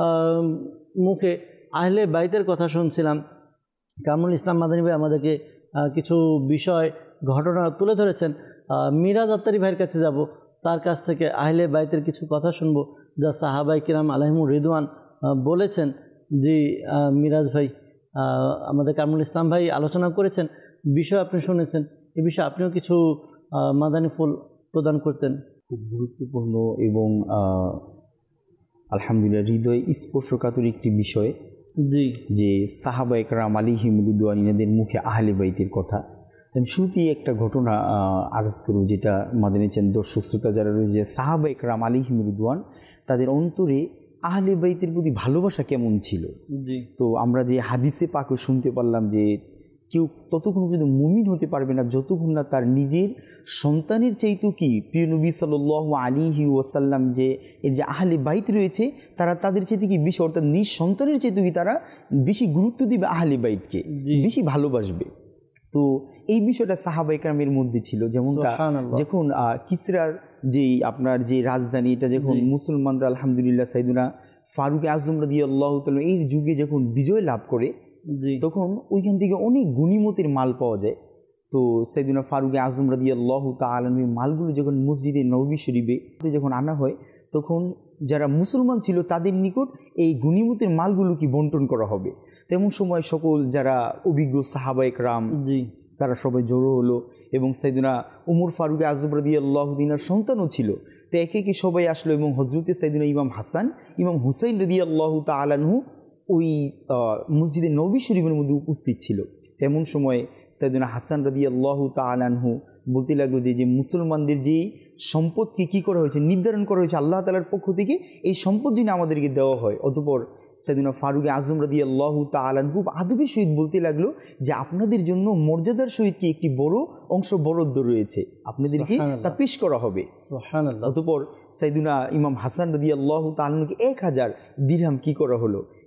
মুখে আহলে বাইতের কথা শুনছিলাম। কামরুল ইসলাম মাদানী ভাই আমাদেরকে কিছু বিষয় ঘটনা তুলে ধরেছেন। মিরাজ আত্তারি ভাইয়ের কাছে যাব, তার কাছ থেকে আহলে বাইতের কিছু কথা শুনবো যা সাহাবায়ে কিরাম আলাইহিমুর রিদওয়ান বলেছেন। জি মিরাজ ভাই, আমাদের কামরুল ইসলাম ভাই আলোচনা করেছেন, বিষয় আপনি শুনেছেন, এ বিষয়ে আপনিও কিছু মাদানী ফুল প্রদান করতেন। খুব গুরুত্বপূর্ণ এবং আলহামদুলিল্লাহ হৃদয় স্পর্শকাতর একটি বিষয় জি যে সাহাবায়ে কেরাম আলাইহিমুর রিদওয়ান এনাদের মুখে আহলে বাইতের কথা। আমি শুরুতেই একটা ঘটনা আরজ করব, যেটা মাদানী চ্যানেল দর্শক শ্রোতা যারা রয়েছে সাহাবায়ে কেরাম আলাইহিমুর রিদওয়ান তাদের অন্তরে আহলে বাইতের প্রতি ভালোবাসা কেমন ছিল। জি তো আমরা যে হাদিসে পাকে শুনতে পারলাম যে কেউ ততক্ষণ পর্যন্ত মুমিন হতে পারবে না যতক্ষণ না তার নিজের সন্তানের চাইতেও কি প্রিয় নবী সাল্লাল্লাহু আলাইহি ওয়াসাল্লাম যে এর যে আহলে বাইত রয়েছে তারা তাদের চাইতে কি বেশি, অর্থাৎ নিজ সন্তানের চাইতেও কি তারা বেশি গুরুত্ব দিবে আহলে বাইতকে, বেশি ভালোবাসবে। তো এই বিষয়টা সাহাবায়ে কেরামের মধ্যে ছিল। যেমনটা যখন কিসরার যেই আপনার যে রাজধানী, এটা যখন মুসলমানরা আলহামদুলিল্লাহ সাইয়েদুনা ফারুক আজম রাদিয়াল্লাহু তাআলা এই যুগে যখন বিজয় লাভ করে তখন ওইখান থেকে অনেক গনিমতের মাল পাওয়া যায়। তো সাইয়েদুনা ফারুক আজম রাদিয়াল্লাহু তাআলা এই মালগুলো যখন মসজিদে নববী শরীফে যখন আনা হয় তখন যারা মুসলমান ছিল তাদের নিকট এই গনিমতের মালগুলো কি বন্টন করা হবে। তেমন সময় সকল যারা অভিজ্ঞ সাহাবায়ে কেরাম তারা সবাই জড়ো হলো এবং সাইয়েদুনা উমর ফারুক আজম রাদিয়াল্লাহু তাআলার সন্তানও ছিল। তো একে একে সবাই আসলো এবং হযরতে সাইয়েদুনা ইমাম হাসান ইমাম হুসাইন রাদিয়াল্লাহু তাআলা আনহু ওই মসজিদে নববী শরীফের মধ্যে উপস্থিত ছিল। তেমন সময় সাইয়েদুনা হাসান রাদিয়াল্লাহু তাআলা আনহু বলতে লাগলো যে মুসলমানদের যে সম্পদকে কী করা হয়েছে, নির্ধারণ করা হয়েছে আল্লাহ তাআলার পক্ষ থেকে, এই সম্পদ যেন আমাদেরকে দেওয়া হয়। অতঃপর সাইয়েদুনা ফারুক আজম রাদিয়াল্লাহু তাআলা আনহু আদবের সহিত বলতে লাগলো যে আপনাদের জন্য মর্যাদার সহিত কি একটি বড় অংশ বরাদ্দ রয়েছে, আপনাদেরকে তা পেশ করা হবে। সুবহানাল্লাহ। অতঃপর সাইয়েদুনা ইমাম হাসান রাদিয়াল্লাহু তাআলা আনহুকে 1000 দিরহাম কি করা হলো,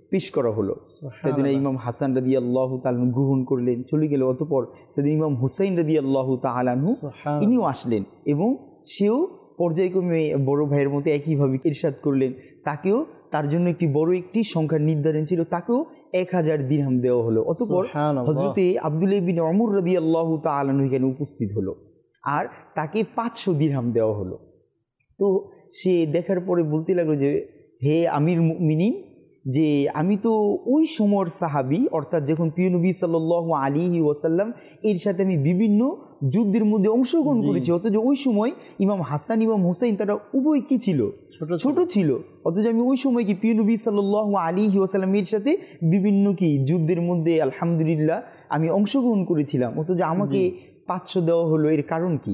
পেশ করা হলো। সেদিন ইমাম হাসান রাদিয়াল্লাহু তাআলা গ্রহণ করলেন, চলে গেল। অতঃপর সেদিন ইমাম হুসাইন রাদিয়াল্লাহু তাআলা ইনিও আসলেন এবং সেও পর্যায়ক্রমে বড় ভাইয়ের মতো একইভাবে ইরশাদ করলেন। তাকেও তার জন্য একটি সংখ্যা নির্ধারণ ছিল, তাকেও 1000 দিরহাম দেওয়া হলো। অতঃপর হযরতে আব্দুল্লাহ বিন ওমর রাদিয়াল্লাহু তাআলা এখানে উপস্থিত হলো, আর তাকে 500 দিরহাম দেওয়া হলো। তো সে দেখার পরে বলতে লাগলো যে, হে আমির মুমিনিন, যে আমি তো ওই সময়ের সাহাবি, অর্থাৎ যখন প্রিয় নবী সাল্লাল্লাহু আলাইহি ওয়াসাল্লাম এর সাথে আমি বিভিন্ন যুদ্ধের মধ্যে অংশগ্রহণ করেছি। অথচ ওই সময় ইমাম হাসান ইমাম হুসাইন তারা উভয় কি ছিল, ছোট ছিল। অথচ আমি ওই সময় কি প্রিয় নবী সাল্লাল্লাহু আলাইহি ওয়াসাল্লাম এর সাথে বিভিন্ন কি যুদ্ধের মধ্যে আলহামদুলিল্লাহ আমি অংশগ্রহণ করেছিলাম। অথচ আমাকে 500 দেওয়া হলো। এর কারণ কি?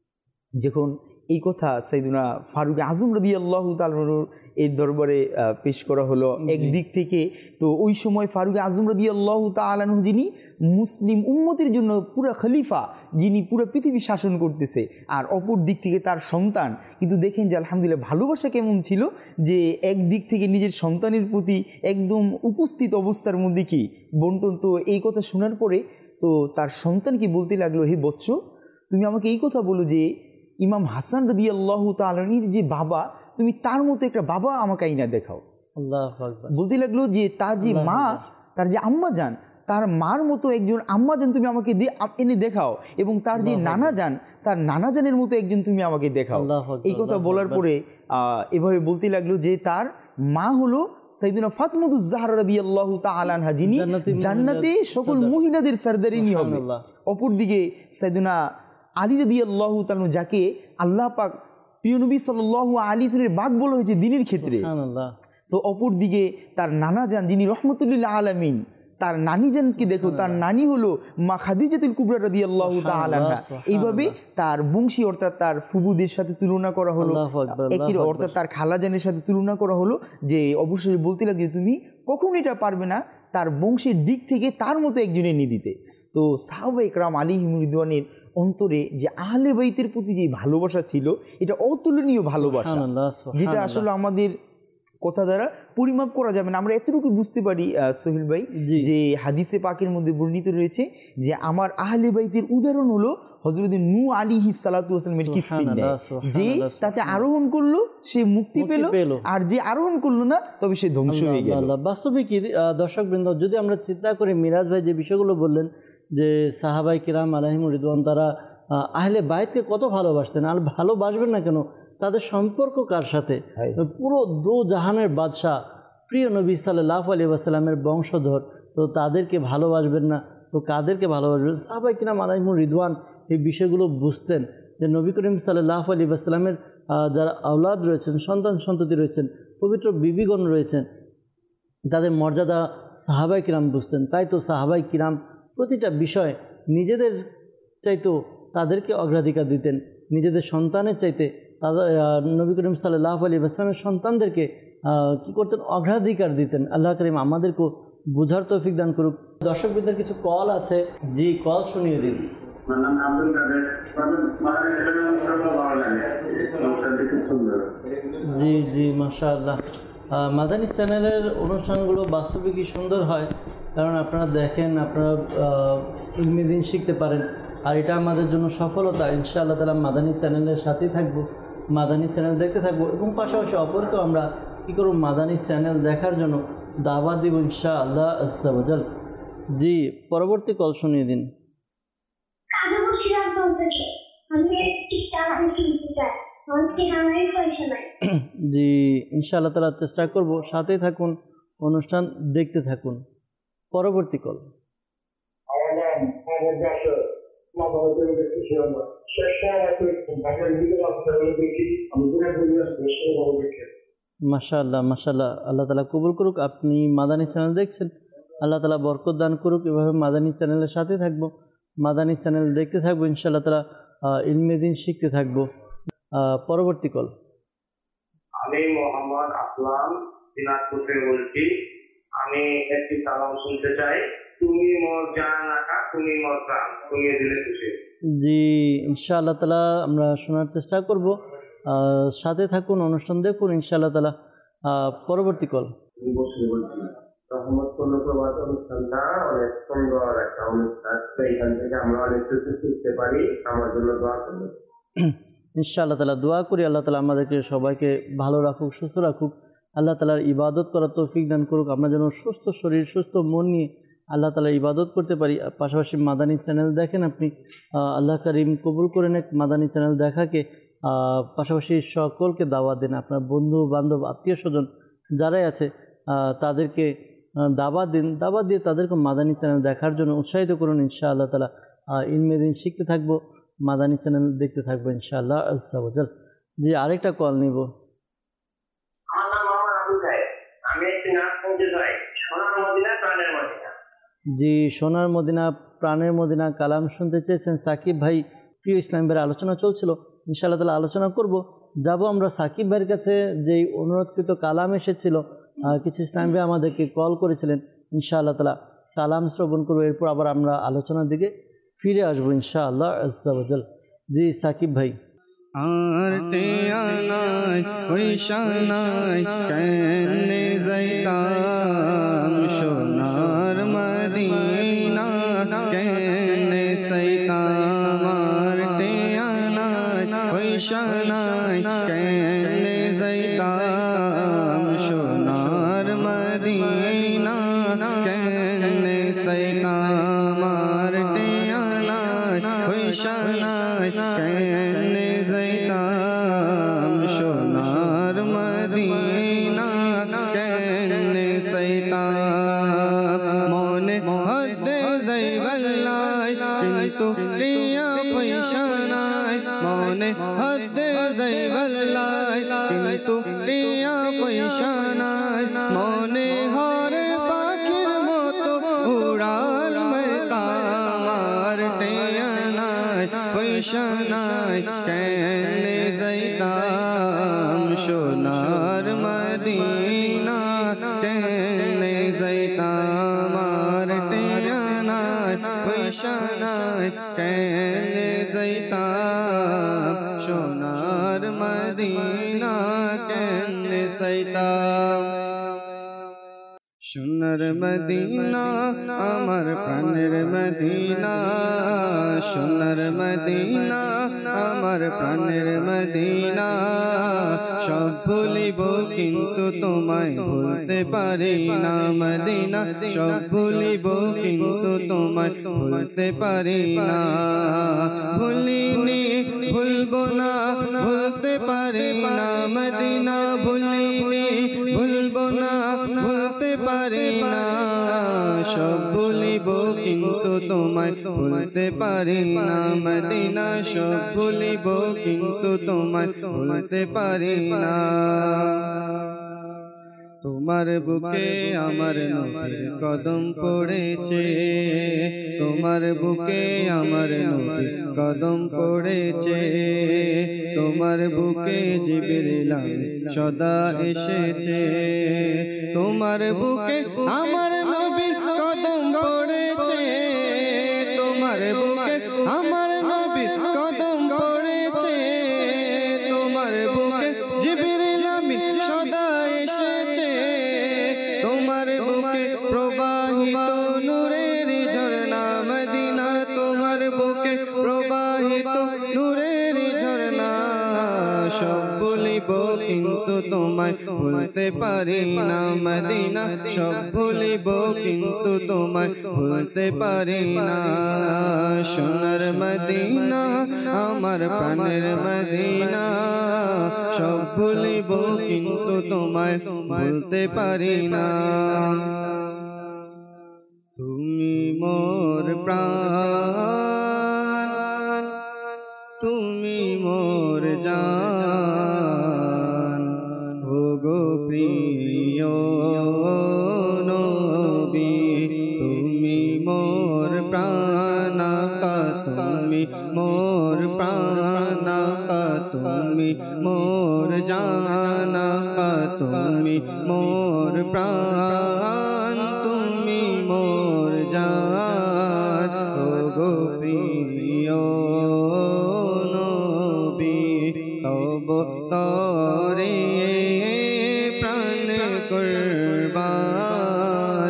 যখন এই কথা সাইয়েদুনা ফারুক আজম রাদিয়াল্লাহু তাআলা এর দরবারে পেশ করা হলো একদিক থেকে, তো ওই সময় ফারুক আজম রাদিয়াল্লাহু তাআলা যিনি মুসলিম উম্মতের জন্য পুরো খলিফা, যিনি পুরো পৃথিবী শাসন করতেছে, আর অপর দিক থেকে তার সন্তান। কিন্তু দেখেন যে আলহামদুলিল্লাহ ভালোবাসা কেমন ছিল, যে একদিক থেকে নিজের সন্তানের প্রতি একদম উপস্থিত অবস্থার মধ্যে কি বন্টন। তো এই কথা শোনার পরে তো তার সন্তানকে বলতে লাগলো, হে বৎস, তুমি আমাকে এই কথা বলো যে ইমাম হাসান রাদিয়াল্লাহু তাআলার যে বাবা, তুমি তার মতো একটা বাবা আমাকে আইনা দেখাও। আল্লাহু আকবার। বলতে লাগলো যে তার যে মা, তার যে আম্মা যান, তার মার মতো একজন আম্মা যান তুমি আমাকে এনে দেখাও, এবং তার যে নানা যান, তার নানা জানের মতো একজন তুমি আমাকে দেখাও। এই কথা বলার পরে এভাবে বলতে লাগলো যে তার মা হলো সাইয়েদুনা ফাতিমাতুজ জাহরা রাদিয়াল্লাহু তাআলা আনহা, যিনি জান্নাতে সকল মহিলাদের সরদারিনী হবে। অপরদিকে সাইয়েদুনা আলী রাদিয়াল্লাহু তাআলা, যাকে আল্লাহ পাক প্রিয় নবী সাল্লাল্লাহু আলাইহি ওয়াসাল্লামের বাগ বলা হয়েছে দ্বীনের ক্ষেত্রে। তো অপর দিকে তার নানা যান, যিনি রহমতুল লিল আলামিন, তার নানি জানকে দেখো, তার নানি হলো মা খাদিজাতুল কুবরা রাদিয়াল্লাহু তাআলা আনহা। এইভাবে তার বংশী অর্থাৎ তার ফুবুদের সাথে তুলনা করা হলো, অর্থাৎ তার খালাজানের সাথে তুলনা করা হলো। যে অবশ্যই বলতে লাগে তুমি কখন এটা পারবে না তার বংশের দিক থেকে তার মতো একজনের নিয়ে দিতে। তো সাহাবা ইকরাম আলাইহিম রিদওয়ানের অন্তরে যে আহলে বাইতের প্রতি যে ভালোবাসা ছিল, এটা অতুলনীয় ভালোবাসা, যেটা আসলে আমাদের কথা দ্বারা পরিমাপ করা যাবে না। আমরা এতটুকু বুঝতে পারি সোহেল ভাই, যে হাদিসে পাকের মধ্যে বর্ণিত রয়েছে যে আমার আহলে বাইতের উদাহরণ হলো হযরত নূহ আলাইহিস সালাতু ওয়াস সালামের কিস্তি, যে তাতে আরোহণ করলো সে মুক্তি পেল, আর যে আরোহণ করলো না তবে সে ধ্বংস হয়ে গেল। বাস্তবে কি দর্শকবৃন্দ, যদি আমরা চিন্তা করি, মিরাজ ভাই যে বিষয়গুলো বললেন যে সাহাবায়ে কিরাম আলাইহিমুর রিদওয়ান তারা আহলে বাইতকে কত ভালোবাসতেন, আর ভালোবাসবেন না কেন, তাদের সম্পর্ক কার সাথে? পুরো দু জাহানের বাদশাহ প্রিয় নবী সাল্লাল্লাহু আলাইহি ওয়াসাল্লামের বংশধর, তো তাদেরকে ভালোবাসবেন না তো কাদেরকে ভালোবাসবেন? সাহাবায়ে কিরাম আলাইহিমুর রিদওয়ান এই বিষয়গুলো বুঝতেন যে নবী করিম সাল্লাল্লাহু আলাইহি ওয়াসাল্লামের যারা আওলাদ রয়েছেন, সন্তান সন্ততি রয়েছেন, পবিত্র বিবিগণ রয়েছেন, তাদের মর্যাদা সাহাবায়ে কিরাম বুঝতেন। তাই তো সাহাবায়ে কিরাম প্রতিটা বিষয় নিজেদের চাইতো তাদেরকে অগ্রাধিকার দিতেন, নিজেদের সন্তানের চাইতে তাদের নবী করিম সাল্লাল্লাহু আলাইহি ওয়াসাল্লামের সন্তানদেরকে কী করতেন? অগ্রাধিকার দিতেন। আল্লাহ করিম আমাদেরকেও বোঝার তৌফিক দান করুক। দর্শকবৃন্দের কিছু কল আছে, জি কল শুনিয়ে দিন। জি জি মাশাআল্লাহ। মাদানী চ্যানেলের অনুষ্ঠানগুলো বাস্তবে কি সুন্দর হয়, কারণ আপনারা দেখেন, আপনারা ইলমি দ্বীন শিখতে পারেন, আর এটা আমাদের জন্য সফলতা। ইনশাআল্লাহ তাআলা মাদানী চ্যানেলের সাথেই থাকবো, মাদানী চ্যানেল দেখতে থাকবো, এবং পাশাপাশি অপরকেও আমরা কী করব, মাদানী চ্যানেল দেখার জন্য দাওয়াত দিব ইনশাআল্লাহ আজ্জা ওয়া জাল। জি পরবর্তী কল শুনিয়ে দিন। জি ইনশাআল্লাহ তাআলা চেষ্টা করব, সাথেই থাকুন, অনুষ্ঠান দেখতে থাকুন। পরবর্তী কল। মাশাআল্লাহ মাশাআল্লাহ, আল্লাহ তাআলা কবুল করুক। আপনি মাদানী চ্যানেল দেখছেন, আল্লাহ তাআলা বরকত দান করুক। এভাবে মাদানী চ্যানেলের সাথে থাকবো, মাদানী চ্যানেল দেখতে থাকবো, ইনশাআল্লাহ তাআলা ইলমে দ্বীন শিখতে থাকবো। পরবর্তী কল। আমি মোহাম্মদ আসলাম দিনাজপুর থেকে বলছি। আমি একটি সালাম শুনতে চাই। তুমি মোর জান আকা, তুমি মোর প্রাণ, শুনিয়ে দিলে খুশি। জি ইনশাআল্লাহ তাআলা আমরা শোনার চেষ্টা করব, সাথে থাকুন, অনুষ্ঠান দেখুন ইনশাআল্লাহ তাআলা। পরবর্তী কল। রহমতপূর্ণ প্রবাদ অনুষ্ঠানটা অনেক সুন্দর একটা অনুষ্ঠান, তো এখান থেকে আমরা অনেক কিছু শিখতে পারি। আমার জন্য দোয়া করবেন। ইনশাআল্লাহ তাআলা দোয়া করি আল্লাহ তাআলা আমাদেরকে সবাইকে ভালো রাখুক, সুস্থ রাখুক, আল্লাহ তাআলার ইবাদত করার তৌফিক দান করুক। আমরা যেন সুস্থ শরীর সুস্থ মন নিয়ে আল্লাহ তাআলার ইবাদত করতে পারি। পাশাপাশি মাদানী চ্যানেল দেখেন আপনি, আল্লাহ করিম কবুল করে নেক মাদানী চ্যানেল দেখাকে। পাশাপাশি সকলকে দাওয়াত দেন, আপনার বন্ধু বান্ধব আত্মীয় স্বজন যারাই আছে তাদেরকে দাওয়াত দিন, দাওয়াত দিয়ে তাদেরকে মাদানী চ্যানেল দেখার জন্য উৎসাহিত করুন। ইনশাআল্লাহ তাআলা ইলমে দিন শিখতে থাকবো, মাদানী চ্যানেল দেখতে থাকবো ইনশাআল্লাহ আজ্জা ওয়া জাল। জি আরেকটা কল নিব। আমার নাম মোহাম্মদ আবুল খায়ের, আমি একটি নাচ শুনতে চাই, সোনার মদিনা প্রাণের মদিনা। জি সোনার মদিনা প্রাণের মদিনা কালাম শুনতে চেয়েছেন সাকিব ভাই। প্রিয় ইসলাম ভাইয়ের আলোচনা চলছিল, ইনশাআল্লাহ তাআলা আলোচনা করব। যাব আমরা সাকিব ভাইয়ের কাছে, যেই অনুরোধকৃত কালাম এসেছিল, কিছু ইসলাম ভাই আমাদেরকে কল করেছিলেন। ইনশাআল্লাহ তাআলা কালাম শ্রবণ করবো, এরপর আবার আমরা আলোচনার দিকে ফিরে আসবো ইনশাআল্লাহ আজ্জা ওয়া জাল। জি সাকিব ভাই। আর টিয়ানাই পয়সানাই কেনে যাইতাম সোনার মদিনা কেনে যাইতাম। আর টিয়ানাই পয়সানাই কেনে যাইতাম সোনার মদিনা কেনে যাইতাম। আর টিয়ানাই পয়সানাই কেনে যাইতাম সোনার মদিনা কেনে যাইতাম। মনে হতে যাইবাল্লাই কিন্তু টিয়া পয়সা নাই, মনে হতে যাইবাল্লাই কিন্তু টিয়া পয়সা নাই। মনে হরে পাখির মতো উড়াল মেতাম। আর টিয়া নাই পয়সা নাই কেনে যাইতাম সোনার মদিনা কেনে যাইতাম। আর টিয়া নাই পয়সা নাই কেনে যাইতাম সোনার মদিনা কেনে যাইতাম। সোনার মদিনা আমার প্রাণের মদিনা, সোনার মদিনা আমার প্রাণের মদিনা। সব ভুলিব কিন্তু তোমায় ভুলতে পারি না মদিনা, সব ভুলিব কিন্তু তোমায় ভুলতে পারি না। ভুলিনি ভুলবো না ভুলতে পারি না মদিনা, ভুলিনি ভুলবো না ভুলতে পারি না। সব ভুলিব কিন্তু তোমায় ভুলতে পারি না মদিনা, সব ভুলিব কিন্তু তোমায় ভুলতে পারি না। তোমার বুকে আমার নবীর কদম পড়েছে, তোমার বুকে আমার নবীর কদম পড়েছে। তোমার বুকে জিবরিল সদা এসেছে, তোমার বুকে আমার নবীর কদম পড়েছে। তোমার বুকে আমার নবীর কদম পড়েছে, তোমার বুকে জিবরিল সদা এসেছে। তোমার বুকে প্রবাহিত নূরের ঝরনা মদিনা, তোমার বুকে প্রবাহিত নূরের ঝরনা। সব ভুলিব কিন্তু তোমায় ভুলতে পারি না মদিনা, সব ভুলিব কিন্তু তোমায় ভুলতে পারি না। সোনার মদিনা আমার প্রাণের মদিনা, সব ভুলিব কিন্তু তোমায় ভুলতে পারি না। তুমি মোর প্রাণ, তুমি মোর জান, ওগো প্রিয় নবী। তুমি মোর প্রাণ, তুমি মোর প্রাণ, তুমি মোর জান, তুমি মোর প্রাণ, তুমি মোর জান, ওগো প্রিয় নবী। তব তরে প্রাণ কুরবান,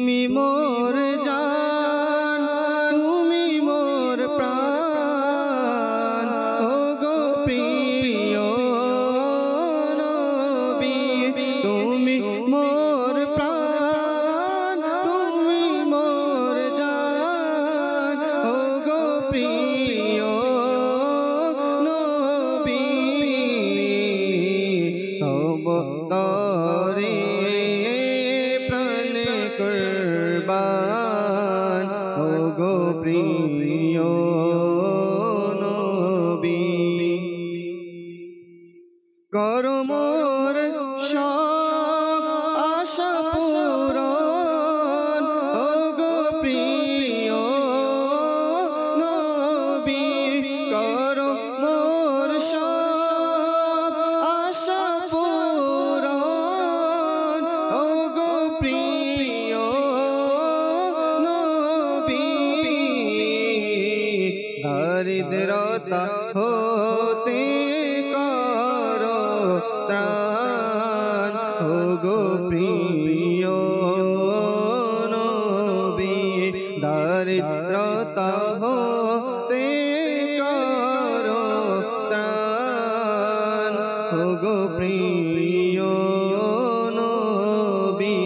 তুমি মোর জান, তুমি মোর প্রাণ, ও গো প্রিয় নবী, তুমি মোর প্রাণ, তুমি মোর জান, ও গো প্রিয় নবী, তব তরে প্রাণে কুরবান, ও গো প্রিয় নবী, করো মোর সব আশা পূরণ, ও গো প্রিয় নবী, করো মোর সব আশা পূরণ, ও গো প্রিয় নবী, দারিদ্রতা হতে করো ত্রাণ, ও গো প্রিয় নবী, দারিদ্রতা হতে করো ত্রাণ, ও গো প্রিয় নবী।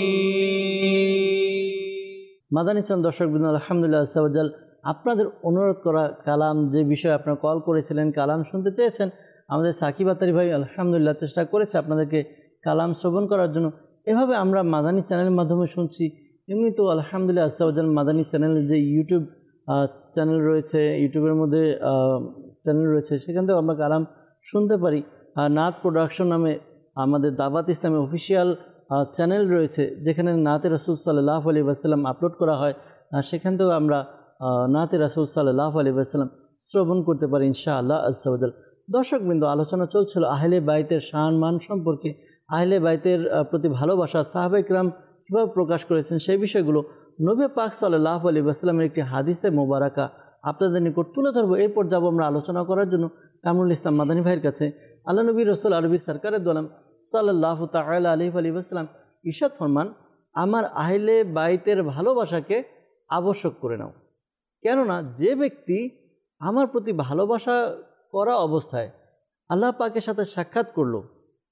মাদানী চান দর্শকবৃন্দ, আলহামদুলিল্লাহ আজ্জাওয়াজাল, আপনাদের অনুরোধ করা কালাম যে বিষয়ে আপনারা কল করেছিলেন, কালাম শুনতে চেয়েছেন, আমাদের সাকিব আতারি ভাই আলহামদুলিল্লাহ চেষ্টা করেছে আপনাদেরকে কালাম শ্রবণ করার জন্য। এভাবে আমরা মাদানী চ্যানেলের মাধ্যমে শুনছি। এমনি তো আলহামদুলিল্লাহ আজ্জাওয়াজাল মাদানী চ্যানেলের যে ইউটিউব চ্যানেল রয়েছে, ইউটিউবের মধ্যে চ্যানেল রয়েছে, সেখান থেকেও আমরা কালাম শুনতে পারি। নাত প্রোডাকশন নামে আমাদের দাওয়াত ইসলামী অফিসিয়াল চ্যানেল রয়েছে, যেখানে নাতে রাসূল সাল্লাল্লাহু আলাইহি ওয়াসাল্লাম আপলোড করা হয়। সেখান থেকেও আমরা নাতে রাসূল সাল্লাল্লাহু আলাইহি ওয়াসাল্লাম শ্রবণ করতে পারি ইনশাআল্লাহ আজ্জাওয়াজাল। দর্শকবৃন্দ, আলোচনা চলছিল আহলে বাইতের শান মান সম্পর্কে, আহলে বাইতের প্রতি ভালোবাসা সাহাবায়ে কিরাম কীভাবে প্রকাশ করেছেন সেই বিষয়গুলো। নবী পাক সাল্লাল্লাহু আলাইহি ওয়াসাল্লামের একটি হাদিসে মোবারকা আপনাদের নিকট তুলে ধরবো। এরপর যাব আমরা আলোচনা করার জন্য কামরুল ইসলাম মাদানী ভাইয়ের কাছে। আল্লাহ নবী রসুল আরবি সরকারের দোলাম সাল্লাল্লাহু তাআলা আলাইহি ওয়াসাল্লাম ইরশাদ ফরমান, আমার আহলে বাইতের ভালোবাসাকে আবশ্যক করে নাও, কেননা যে ব্যক্তি আমার প্রতি ভালোবাসা করা অবস্থায় আল্লাহ পাকের সাথে সাক্ষাৎ করলো,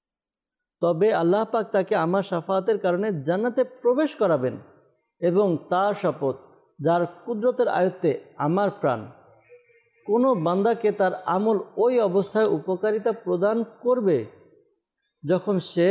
তবে আল্লাহ পাক তাকে আমার শাফাআতের কারণে জান্নাতে প্রবেশ করাবেন। এবং তার শপথ, যার কুদরতের আয়ত্তে আমার প্রাণ, কোনো বান্দাকে তার আমল ওই অবস্থায় উপকারিতা প্রদান করবে যখন সে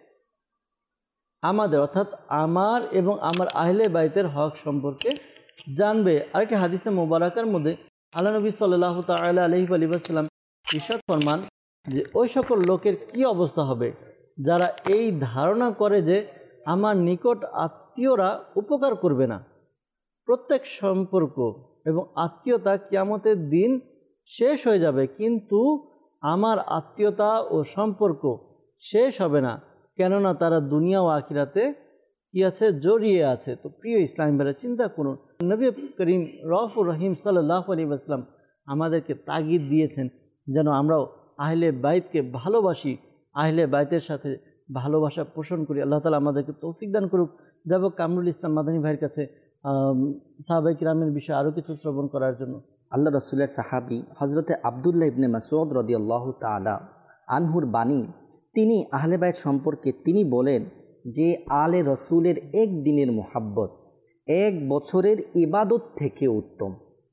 আমাদের অর্থাৎ আমার এবং আমার আহলে বাইতের হক সম্পর্কে জানবে। আরেকটি হাদিসে মোবারকার মধ্যে আল্লাহ নবী সাল্লাল্লাহু তাআলা আলাইহি ওয়াসাল্লাম ইরশাদ ফরমান যে ওই সকল লোকের কি অবস্থা হবে যারা এই ধারণা করে যে আমার নিকট আত্মীয়রা উপকার করবে না। প্রত্যেক সম্পর্ক এবং আত্মীয়তা কিয়ামতের দিন শেষ হয়ে যাবে, কিন্তু আমার আত্মীয়তা ও সম্পর্ক শেষ হবে না, কেননা তারা দুনিয়া ও আখিরাতে কি আছে, জড়িয়ে আছে। তো প্রিয় ইসলামী ভাইরা, চিন্তা করুন, নবী করিম রউফুর রহিম সাল্লাল্লাহু আলাইহি ওয়াসাল্লাম আমাদেরকে তাগিদ দিয়েছেন যেন আমরাও আহলে বাইতকে ভালোবাসি, আহলে বাইতের সাথে ভালোবাসা পোষণ করি। আল্লাহ তাআলা আমাদেরকে তৌফিক দান করুক। যাব কামরুল ইসলাম মাদানী ভাইয়ের কাছে সাহাবায়ে কিরামের বিষয়ে আরও কিছু শ্রবণ করার জন্য। আল্লাহ রসুলের সাহাবী হজরতে আবদুল্লাহ ইবনে মাসউদ রাদিয়াল্লাহু তাআলা আনহুর বাণী, তিনি আহলে বাইত সম্পর্কে তিনি বলেন যে আলে রসুলের এক দিনের মোহাব্বত 1 বছরের ইবাদত থেকে উত্তম।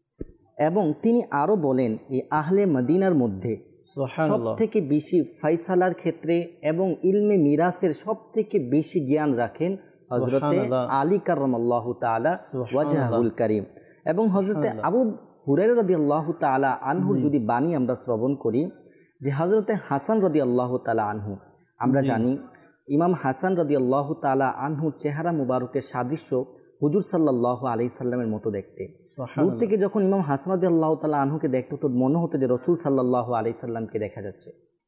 এবং তিনি আরও বলেন এই আহলে মদিনার মধ্যে সব থেকে বেশি ফয়সালার ক্ষেত্রে এবং ইলমে মিরাসের সব থেকে বেশি জ্ঞান রাখেন হজরতে আলী কাররামাল্লাহু তাআলা ওয়াজহুল কারীম। এবং হজরতে আবু হুরায়রা রাদিয়াল্লাহু তাআলা আনহু যদি বাণী আমরা শ্রবণ করি যে হজরতে হাসান রাদিয়াল্লাহু তাআলা আনহু, আমরা জানি ইমাম হাসান রাদিয়াল্লাহু তাআলা আনহুর চেহারা মুবারকের সাদৃশ্য হুজুর সাল্লাল্লাহু আলাইহি সাল্লামের মতো দেখতে। দূর থেকে যখন ইমাম হাসান রাদিয়াল্লাহু তাআলা আনহুকে দেখতো তো মনে হতো যে রাসূল সাল্লাল্লাহু আলাইহি সাল্লামকে দেখা যাচ্ছে।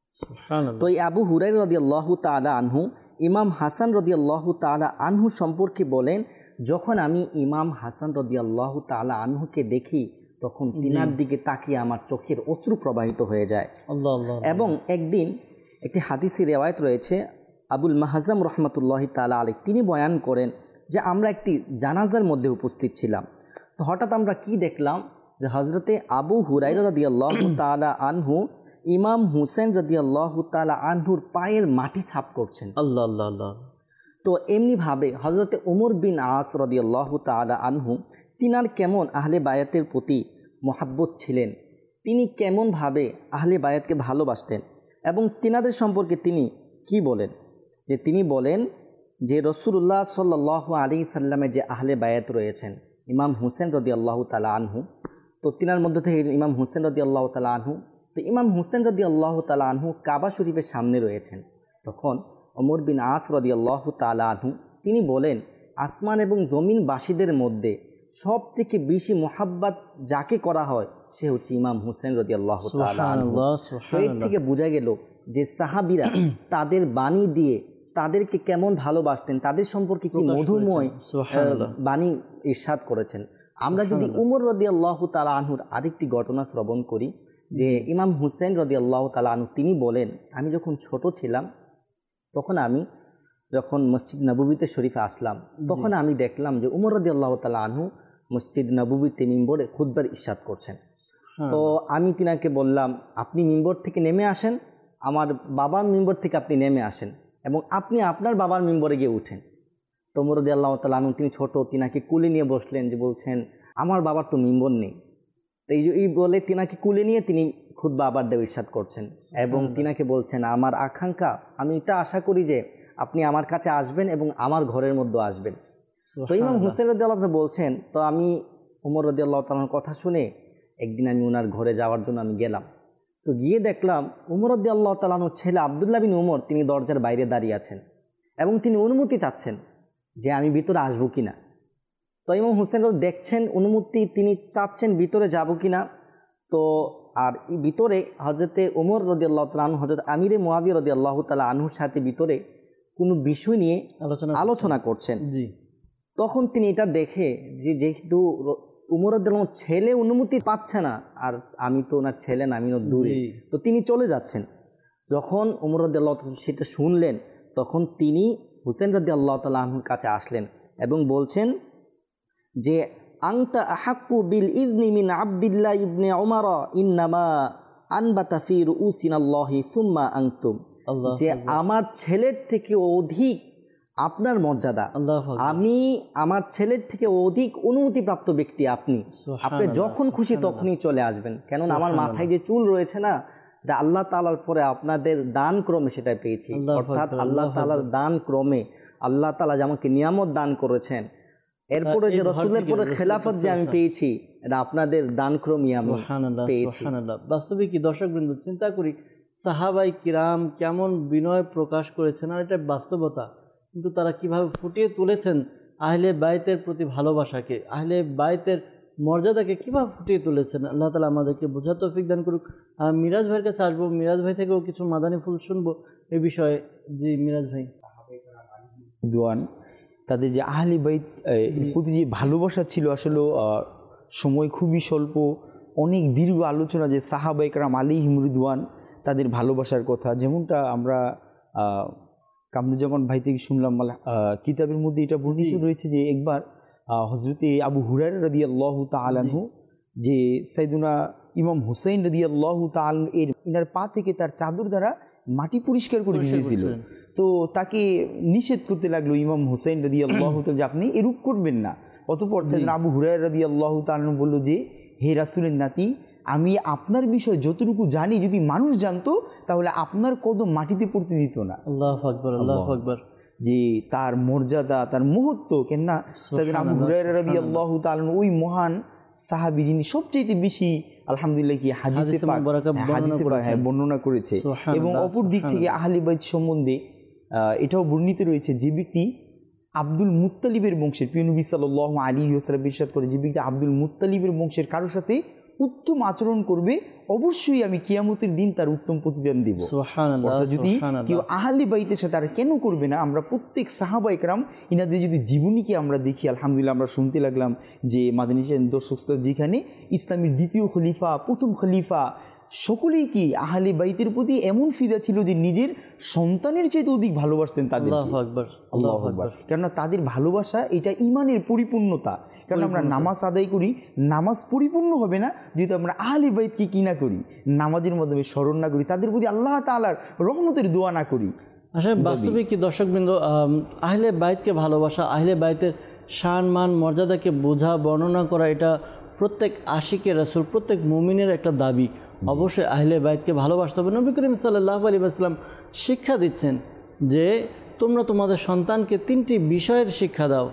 তো এই আবু হুরায়রা রাদিয়াল্লাহু তাআলা আনহু ইমাম হাসান রাদিয়াল্লাহু তাআলা আনহু সম্পর্কে বলেন, যখন আমি ইমাম হাসান রাদিয়াল্লাহু তাআলা আনহুকে দেখি তখন তিনার দিকে তাকিয়ে আমার চোখের অশ্রু প্রবাহিত হয়ে যায়। এবং একদিন একটি হাদিসি রিওয়ায়াত রয়েছে, আবুল মাহজাম রহমতুল্লাহি তাআলা আলাইহি তিনি বয়ান করেন যে আমরা একটি জানাজার মধ্যে উপস্থিত ছিলাম। তো হঠাৎ আমরা কি দেখলাম যে হজরতে আবু হুরায়রা রাদিয়াল্লাহু তাআলা আনহু ইমাম হুসেন রাদিয়াল্লাহু তাআলা আনহুর পায়ের মাটি ছাপ করছেন। আল্লাহ আল্লাহ আল্লাহ। তো এমনিভাবে হজরতে ওমর বিন আস রাদিয়াল্লাহু তাআলা আনহু তিনার কেমন আহলে বায়াতের প্রতি মোহাব্বত ছিলেন, তিনি কেমনভাবে আহলে বায়াতকে ভালোবাসতেন এবং তিনাদের সম্পর্কে তিনি কি বলেন, যে তিনি বলেন যে রাসূলুল্লাহ সাল্লাল্লাহু আলাইহি সাল্লামের যে আহলে বায়াত রয়েছেন ইমাম হুসেন রাদিয়াল্লাহু তাআলা আনহু, তো তিনার মধ্যে থেকে ইমাম হুসেন রাদিয়াল্লাহু তাআলা আনহু, তো ইমাম হুসেন রাদিয়াল্লাহু তাআলা আনহু কাবা শরীফের সামনে রয়েছেন। তখন ওমর বিন আস রাদিয়াল্লাহু তাআলা আনহু তিনি বলেন, আসমান এবং জমিনবাসীদের মধ্যে সব থেকে বেশি মোহাব্বত যাকে করা হয় সে হচ্ছে ইমাম হুসেন রাদিয়াল্লাহু তাআলা আনহু। তো এর থেকে বোঝা গেল যে সাহাবীরা তাদের বাণী দিয়ে তাদেরকে কেমন ভালোবাসতেন, তাদের সম্পর্কে কি মধুময় বাণী ইরশাদ করেছেন। আমরা যদি উমর রাদিয়াল্লাহু তাআলা আনহুর আরেকটি ঘটনা শ্রবণ করি, যে ইমাম হুসেন রাদিয়াল্লাহু তাআলা আনহু তিনি বলেন, আমি যখন ছোট ছিলাম তখন আমি যখন মসজিদ নববীতে শরীফে আসলাম তখন আমি দেখলাম যে উমর রাদিয়াল্লাহু তাআলা আনহু মসজিদ নববীতে মিম্বরে খুতবার ইরশাদ করছেন। তো আমি তিনাকে বললাম, আপনি মিম্বর থেকে নেমে আসেন, আমার বাবার মিম্বর থেকে আপনি নেমে আসেন এবং আপনি আপনার বাবার মিম্বরে গিয়ে উঠেন। তো উমর রাদিয়াল্লাহু তাআলা আনহু তিনি ছোট, তিনাকে কুলে নিয়ে বসলেন, যে বলছেন আমার বাবার তো মিম্বর নেই। তো এই বলে তিনাকে কুলে নিয়ে তিনি খুতবা আবার দেওয়া ইরশাদ করছেন এবং তিনাকে বলছেন, আমার আকাঙ্ক্ষা, আমি এটা আশা করি যে আপনি আমার কাছে আসবেন এবং আমার ঘরের মধ্যে আসবেন। তো ইমাম হুসেন রাদিয়াল্লাহু তাআলা বলছেন, তো আমি ওমর রাদিয়াল্লাহু তাআলার কথা শুনে একদিন আমি ওনার ঘরে যাওয়ার জন্য আমি গেলাম। তো গিয়ে দেখলাম ওমর রাদিয়াল্লাহু তাআলার ছেলে আব্দুল্লাহ বিন ওমর তিনি দরজার বাইরে দাঁড়িয়ে আছেন এবং তিনি অনুমতি চাচ্ছেন যে আমি ভিতরে আসবো কিনা। তো ইমাম হুসেন দেখছেন অনুমতি, তিনি চাচ্ছেন ভিতরে যাব কিনা। তো আর এই ভিতরে হজরতে ওমর রাদিয়াল্লাহু তাআলা আনহু হজরত আমিরে মুআবিয়া রাদিয়াল্লাহু তাআলা আনহুর সাথে ভিতরে কোনো বিষয় নিয়ে আলোচনা করছেন। তখন তিনি এটা দেখে যে যেহেতু উমর রাদিয়াল্লাহু ছেলে অনুমতি পাচ্ছে না, আর আমি তো ওনার ছেলে না, আমি দূরে, তো তিনি চলে যাচ্ছেন। যখন উমর রাদিয়াল্লাহু তাআলা সেটা শুনলেন তখন তিনি হুসেন রাদিয়াল্লাহু তাআলা আনহুর কাছে আসলেন এবং বলছেন যে আনতা আহাক্কু বিল ইযনি মিন আবদুল্লাহ ইবনে উমর ইন্নামা আনবাতা ফি রুউসিনাল্লাহি সুম্মা আনতুম, যে আমার ছেলের থেকে অধিক আপনার মর্যাদা, আমি আমার ছেলের থেকে অধিক অনুমতিপ্রাপ্ত ব্যক্তি আপনি, আপনি যখন খুশি তখনই চলে আসবেন, কেননা আমার মাথায় যে চুল রয়েছে না সেটা আল্লাহ তাআলার পরে আপনাদের দান ক্রমে সেটা পেয়েছি, অর্থাৎ আল্লাহ তাআলার দান ক্রমে আল্লাহ তাআলা যে আমাকে নিয়ামত দান করেছেন, এরপরে যে রাসূলের পরে খেলাফত যে আমি পেয়েছি এটা আপনাদের দান ক্রমে আমি পেয়েছি। বাস্তবে কি দর্শকবৃন্দ চিন্তা করি সাহাবাই কিরাম কেমন বিনয় প্রকাশ করেছেন, আর এটা বাস্তবতা, কিন্তু তারা কিভাবে ফুটিয়ে তুলেছেন আহলে বাইতের প্রতি ভালোবাসাকে, আহলে বাইতের মর্যাদাকে কিভাবে ফুটিয়ে তুলেছেন। আল্লাহ তাআলা আমাদেরকে বোঝার তৌফিক দান করুক। মিরাজ ভাইয়ের কাছে আসবো, মিরাজ ভাই থেকেও কিছু মাদানী ফুল শুনবো এই বিষয়ে। জি মিরাজ ভাই। দোয়ান তাদের যে আহলে বাইত প্রতি যে ভালোবাসা ছিল, আসলে সময় খুবই স্বল্প, অনেক দীর্ঘ আলোচনা যে সাহাবায়ে কেরাম আলাইহিম রিদওয়ান তাদের ভালোবাসার কথা, যেমনটা আমরা কামরুজ্জামান ভাই থেকে শুনলাম কিতাবের মধ্যে এটা বর্ণিত রয়েছে যে একবার হজরতে আবু হুরায়রা রাদিয়াল্লাহু তাআলা আনহু যে সাইয়্যিদুনা ইমাম হুসাইন রাদিয়াল্লাহু তাআলা এর ইনার পা থেকে তার চাদর দ্বারা মাটি পরিষ্কার করে দিয়েছিল। তো তাকে নিষেধ করতে লাগলো ইমাম হুসাইন রাদিয়াল্লাহু তাআলা যে আপনি এরূপ করবেন না। অতঃপর সাইয়্যিদুনা আবু হুরায়রা রাদিয়াল্লাহু তাআলা বলল যে হে রাসূলের নাতি, আমি আপনার বিষয়ে যতটুকু জানি যদি মানুষ জানতো তাহলে আপনার কদম মাটিতে পড়তে দিত না। আল্লাহু আকবার, আল্লাহু আকবার। যে তার মর্যাদা, তার মহত্ব, কেননা সাইয়্যিদুনা আবু হুরায়রা রাদিয়াল্লাহু তাআলা ওই মহান সাহাবী যিনি সবচেয়ে বেশি আলহামদুলিল্লাহ কি হাদিসে পাক বর্ণনা করেছে। এবং অপর দিক থেকে আহলে বাইত সম্বন্ধে এটাও বর্ণিত রয়েছে যে ব্যক্তি আব্দুল মুত্তালিবের বংশের, প্রিয় নবী সাল্লাল্লাহু আলাইহি ওয়াসাল্লাম ইরশাদ করে যে ব্যক্তি আব্দুল মুত্তালিবের বংশের কারোর সাথে উত্তম আচরণ করবে অবশ্যই আমি কিয়ামতের দিন তার উত্তম প্রতিদান দেব। যদি কেউ আহলে বাইতের সাথে আর কেন করবে না, আমরা প্রত্যেক সাহাবায়ে কেরাম ইনাদের যদি জীবনীকে আমরা দেখি, আলহামদুলিল্লাহ আমরা শুনতে লাগলাম যে মাদানী দর্শক যেখানে ইসলামের দ্বিতীয় খলিফা, প্রথম খলিফা সকলেই কি আহলে বাইতের প্রতি এমন ফিদা ছিল যে নিজের সন্তানের চেয়ে অধিক ভালোবাসতেন তাদের। আল্লাহু আকবার, আল্লাহু আকবার। কেননা তাদের ভালোবাসা এটা ইমানের পরিপূর্ণতা। কারণ আমরা নামাজ আদায় করি, নামাজ পরিপূর্ণ হবে না যেহেতু আমরা আহলে বাইতকে কি না করি, নামাজের মাধ্যমে স্মরণ না করি, তাদের প্রতি আল্লাহ তাআলার রহমতের দোয়া না করি। আসলে বাস্তবে কি দর্শকবৃন্দ, আহলে বাইতকে ভালোবাসা, আহলে বাইতের শান মান মর্যাদাকে বোঝা বর্ণনা করা, এটা প্রত্যেক আশিকের রাসূল, প্রত্যেক মুমিনের একটা দাবি। অবশ্যই আহলে বাইতকে ভালোবাসতে হবে। নবী করিম সাল্লাল্লাহু আলাইহি ওয়াসাল্লাম শিক্ষা দিচ্ছেন যে তোমরা তোমাদের সন্তানকে 3টি বিষয়ের শিক্ষা দাও।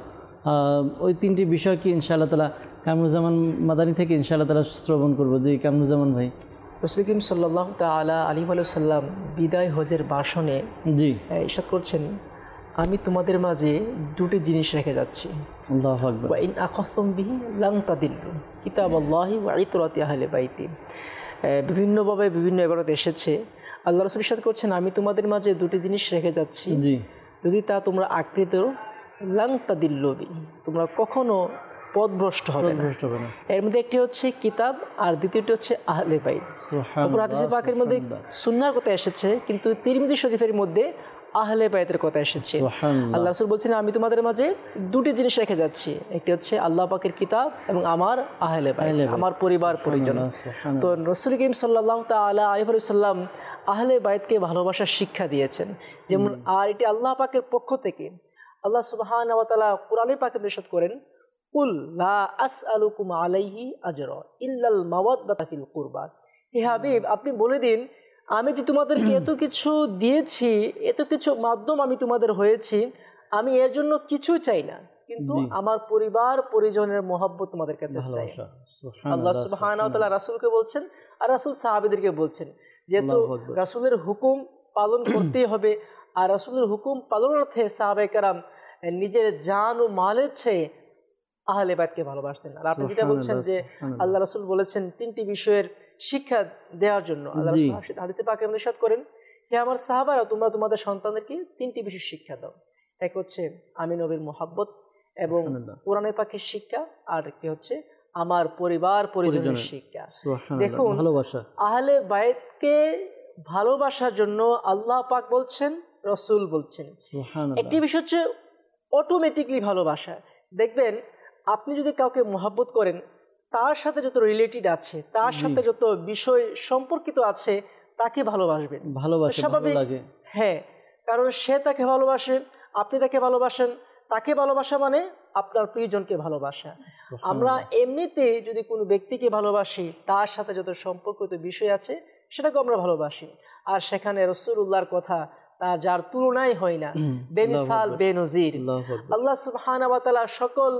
ওই 3টি বিষয় কি ইনশাআল্লাহ তাআলা কামরুজ্জামান মাদানী থেকে ইনশাআল্লাহ তাআলা শ্রবণ করবো। যে কামরুজ্জামান ভাই, রাসূল করিম সাল্লাল্লাহু তাআলা আলাইহি ওয়াসাল্লাম বিদায় হজের ভাষণে জি ইরশাদ করছেন, আমি তোমাদের মাঝে 2টি জিনিস রেখে যাচ্ছি। আল্লাহু আকবার। ওয়া ইন আখাসতুম বিহি লান তাদিল্লু কিতাবাল্লাহি ওয়া ইতরাতি আহলি বাইতি। বিভিন্নভাবে বিভিন্ন এবারতে এসেছে। আল্লাহ রাসূল ইরশাদ করছেন, আমি তোমাদের মাঝে 2টি জিনিস রেখে যাচ্ছি, জি যদি তা তোমরা আঁকড়ে ধরো লান তাদিল্লু বি, তোমরা কখনো পথভ্রষ্ট হবে না। এর মধ্যে একটি হচ্ছে কিতাব আর দ্বিতীয়টি হচ্ছে আহলে বাইত। অপর হাদিসে পাকের মধ্যে সুন্নাহর কথা এসেছে, কিন্তু তিরমিজি শরীফের মধ্যে আহলে বাইতের কথা এসেছে। আল্লাহ রাসূল বলছেন, আমি তোমাদের মাঝে 2টি জিনিস রেখে যাচ্ছি, একটি হচ্ছে আল্লাহ পাকের কিতাব এবং আমার আহলে বাইত, আমার পরিবার পরিজন। তো রাসূল করিম সাল্লাল্লাহু তাআলা আলাইহি ওয়াসাল্লাম আহলে বাইতকে ভালোবাসার শিক্ষা দিয়েছেন। যেমন আর এটি আল্লাহ পাকের পক্ষ থেকে। আল্লাহ সুবহানাহু ওয়া তাআলা কোরআনে পাকে ইরশাদ করেন, কুল লা আসআলুকুম আলাইহি আজরা ইল্লাল মাওয়াদ্দাতা ফিল কুরবা। হে হাবিব, আপনি বলে দিন, আমি যে তোমাদেরকে এত কিছু দিয়েছি, এত কিছু মাধ্যম আমি তোমাদের হয়েছি, আমি এর জন্য কিছু চাই না, কিন্তু আমার পরিবার পরিজনের মহব্বত তোমাদের কাছে চাই। আল্লাহ সুবহানাহু ওয়া তাআলা রাসূলকে বলছেন আর রাসূল সাহাবীদেরকে বলছেন, যেহেতু রাসূলের হুকুম পালন করতেই হবে, আর রাসূলের হুকুম পালনার্থে সাহাবায়ে কেরাম নিজের জান ও মালের চেয়ে আহলে বাইতকে ভালোবাসতেন। আর আপনি যেটা বলছেন যে আল্লাহ রাসূল বলেছেন 3টি বিষয়ের শিক্ষা দেওয়ার জন্য, আল্লাহ রাসূল হাদিসে পাকে ইরশাদ করেন, হে আমার সাহাবারা, তোমরা তোমাদের সন্তানদেরকে 3টি বিষয়ের শিক্ষা দাও। এক হচ্ছে আমি নবীর মহব্বত এবং কোরআনের পাকের শিক্ষা, আর একটি হচ্ছে আমার পরিবার পরিজনের শিক্ষা। দেখুন, ভালোবাসা, আহলে বাইতকে ভালোবাসার জন্য আল্লাহ পাক বলছেন, রাসূল বলছেন। একটি বিষয় হচ্ছে অটোমেটিকলি ভালোবাসা। দেখবেন, আপনি যদি কাউকে মহব্বত করেন, তার সাথে যত রিলেটেড আছে, তার সাথে যত বিষয় সম্পর্কিত আছে, তাকে ভালোবাসবেন। স্বাভাবিক, হ্যাঁ, কারণ সে তাকে ভালোবাসে, আপনি তাকে ভালোবাসেন। তাকে ভালোবাসা মানে আপনার প্রিয়জনকে ভালোবাসা। আমরা এমনিতে যদি কোনো ব্যক্তিকে ভালোবাসি, তার সাথে যত সম্পর্কিত বিষয় আছে সেটাকে আমরা ভালোবাসি। আর সেখানে রাসূলুল্লাহর কথা তার যার তুলনাই হয় না, বেমিসাল বেনজির। আল্লাহ সুবহানাহু ওয়া তাআলা সকল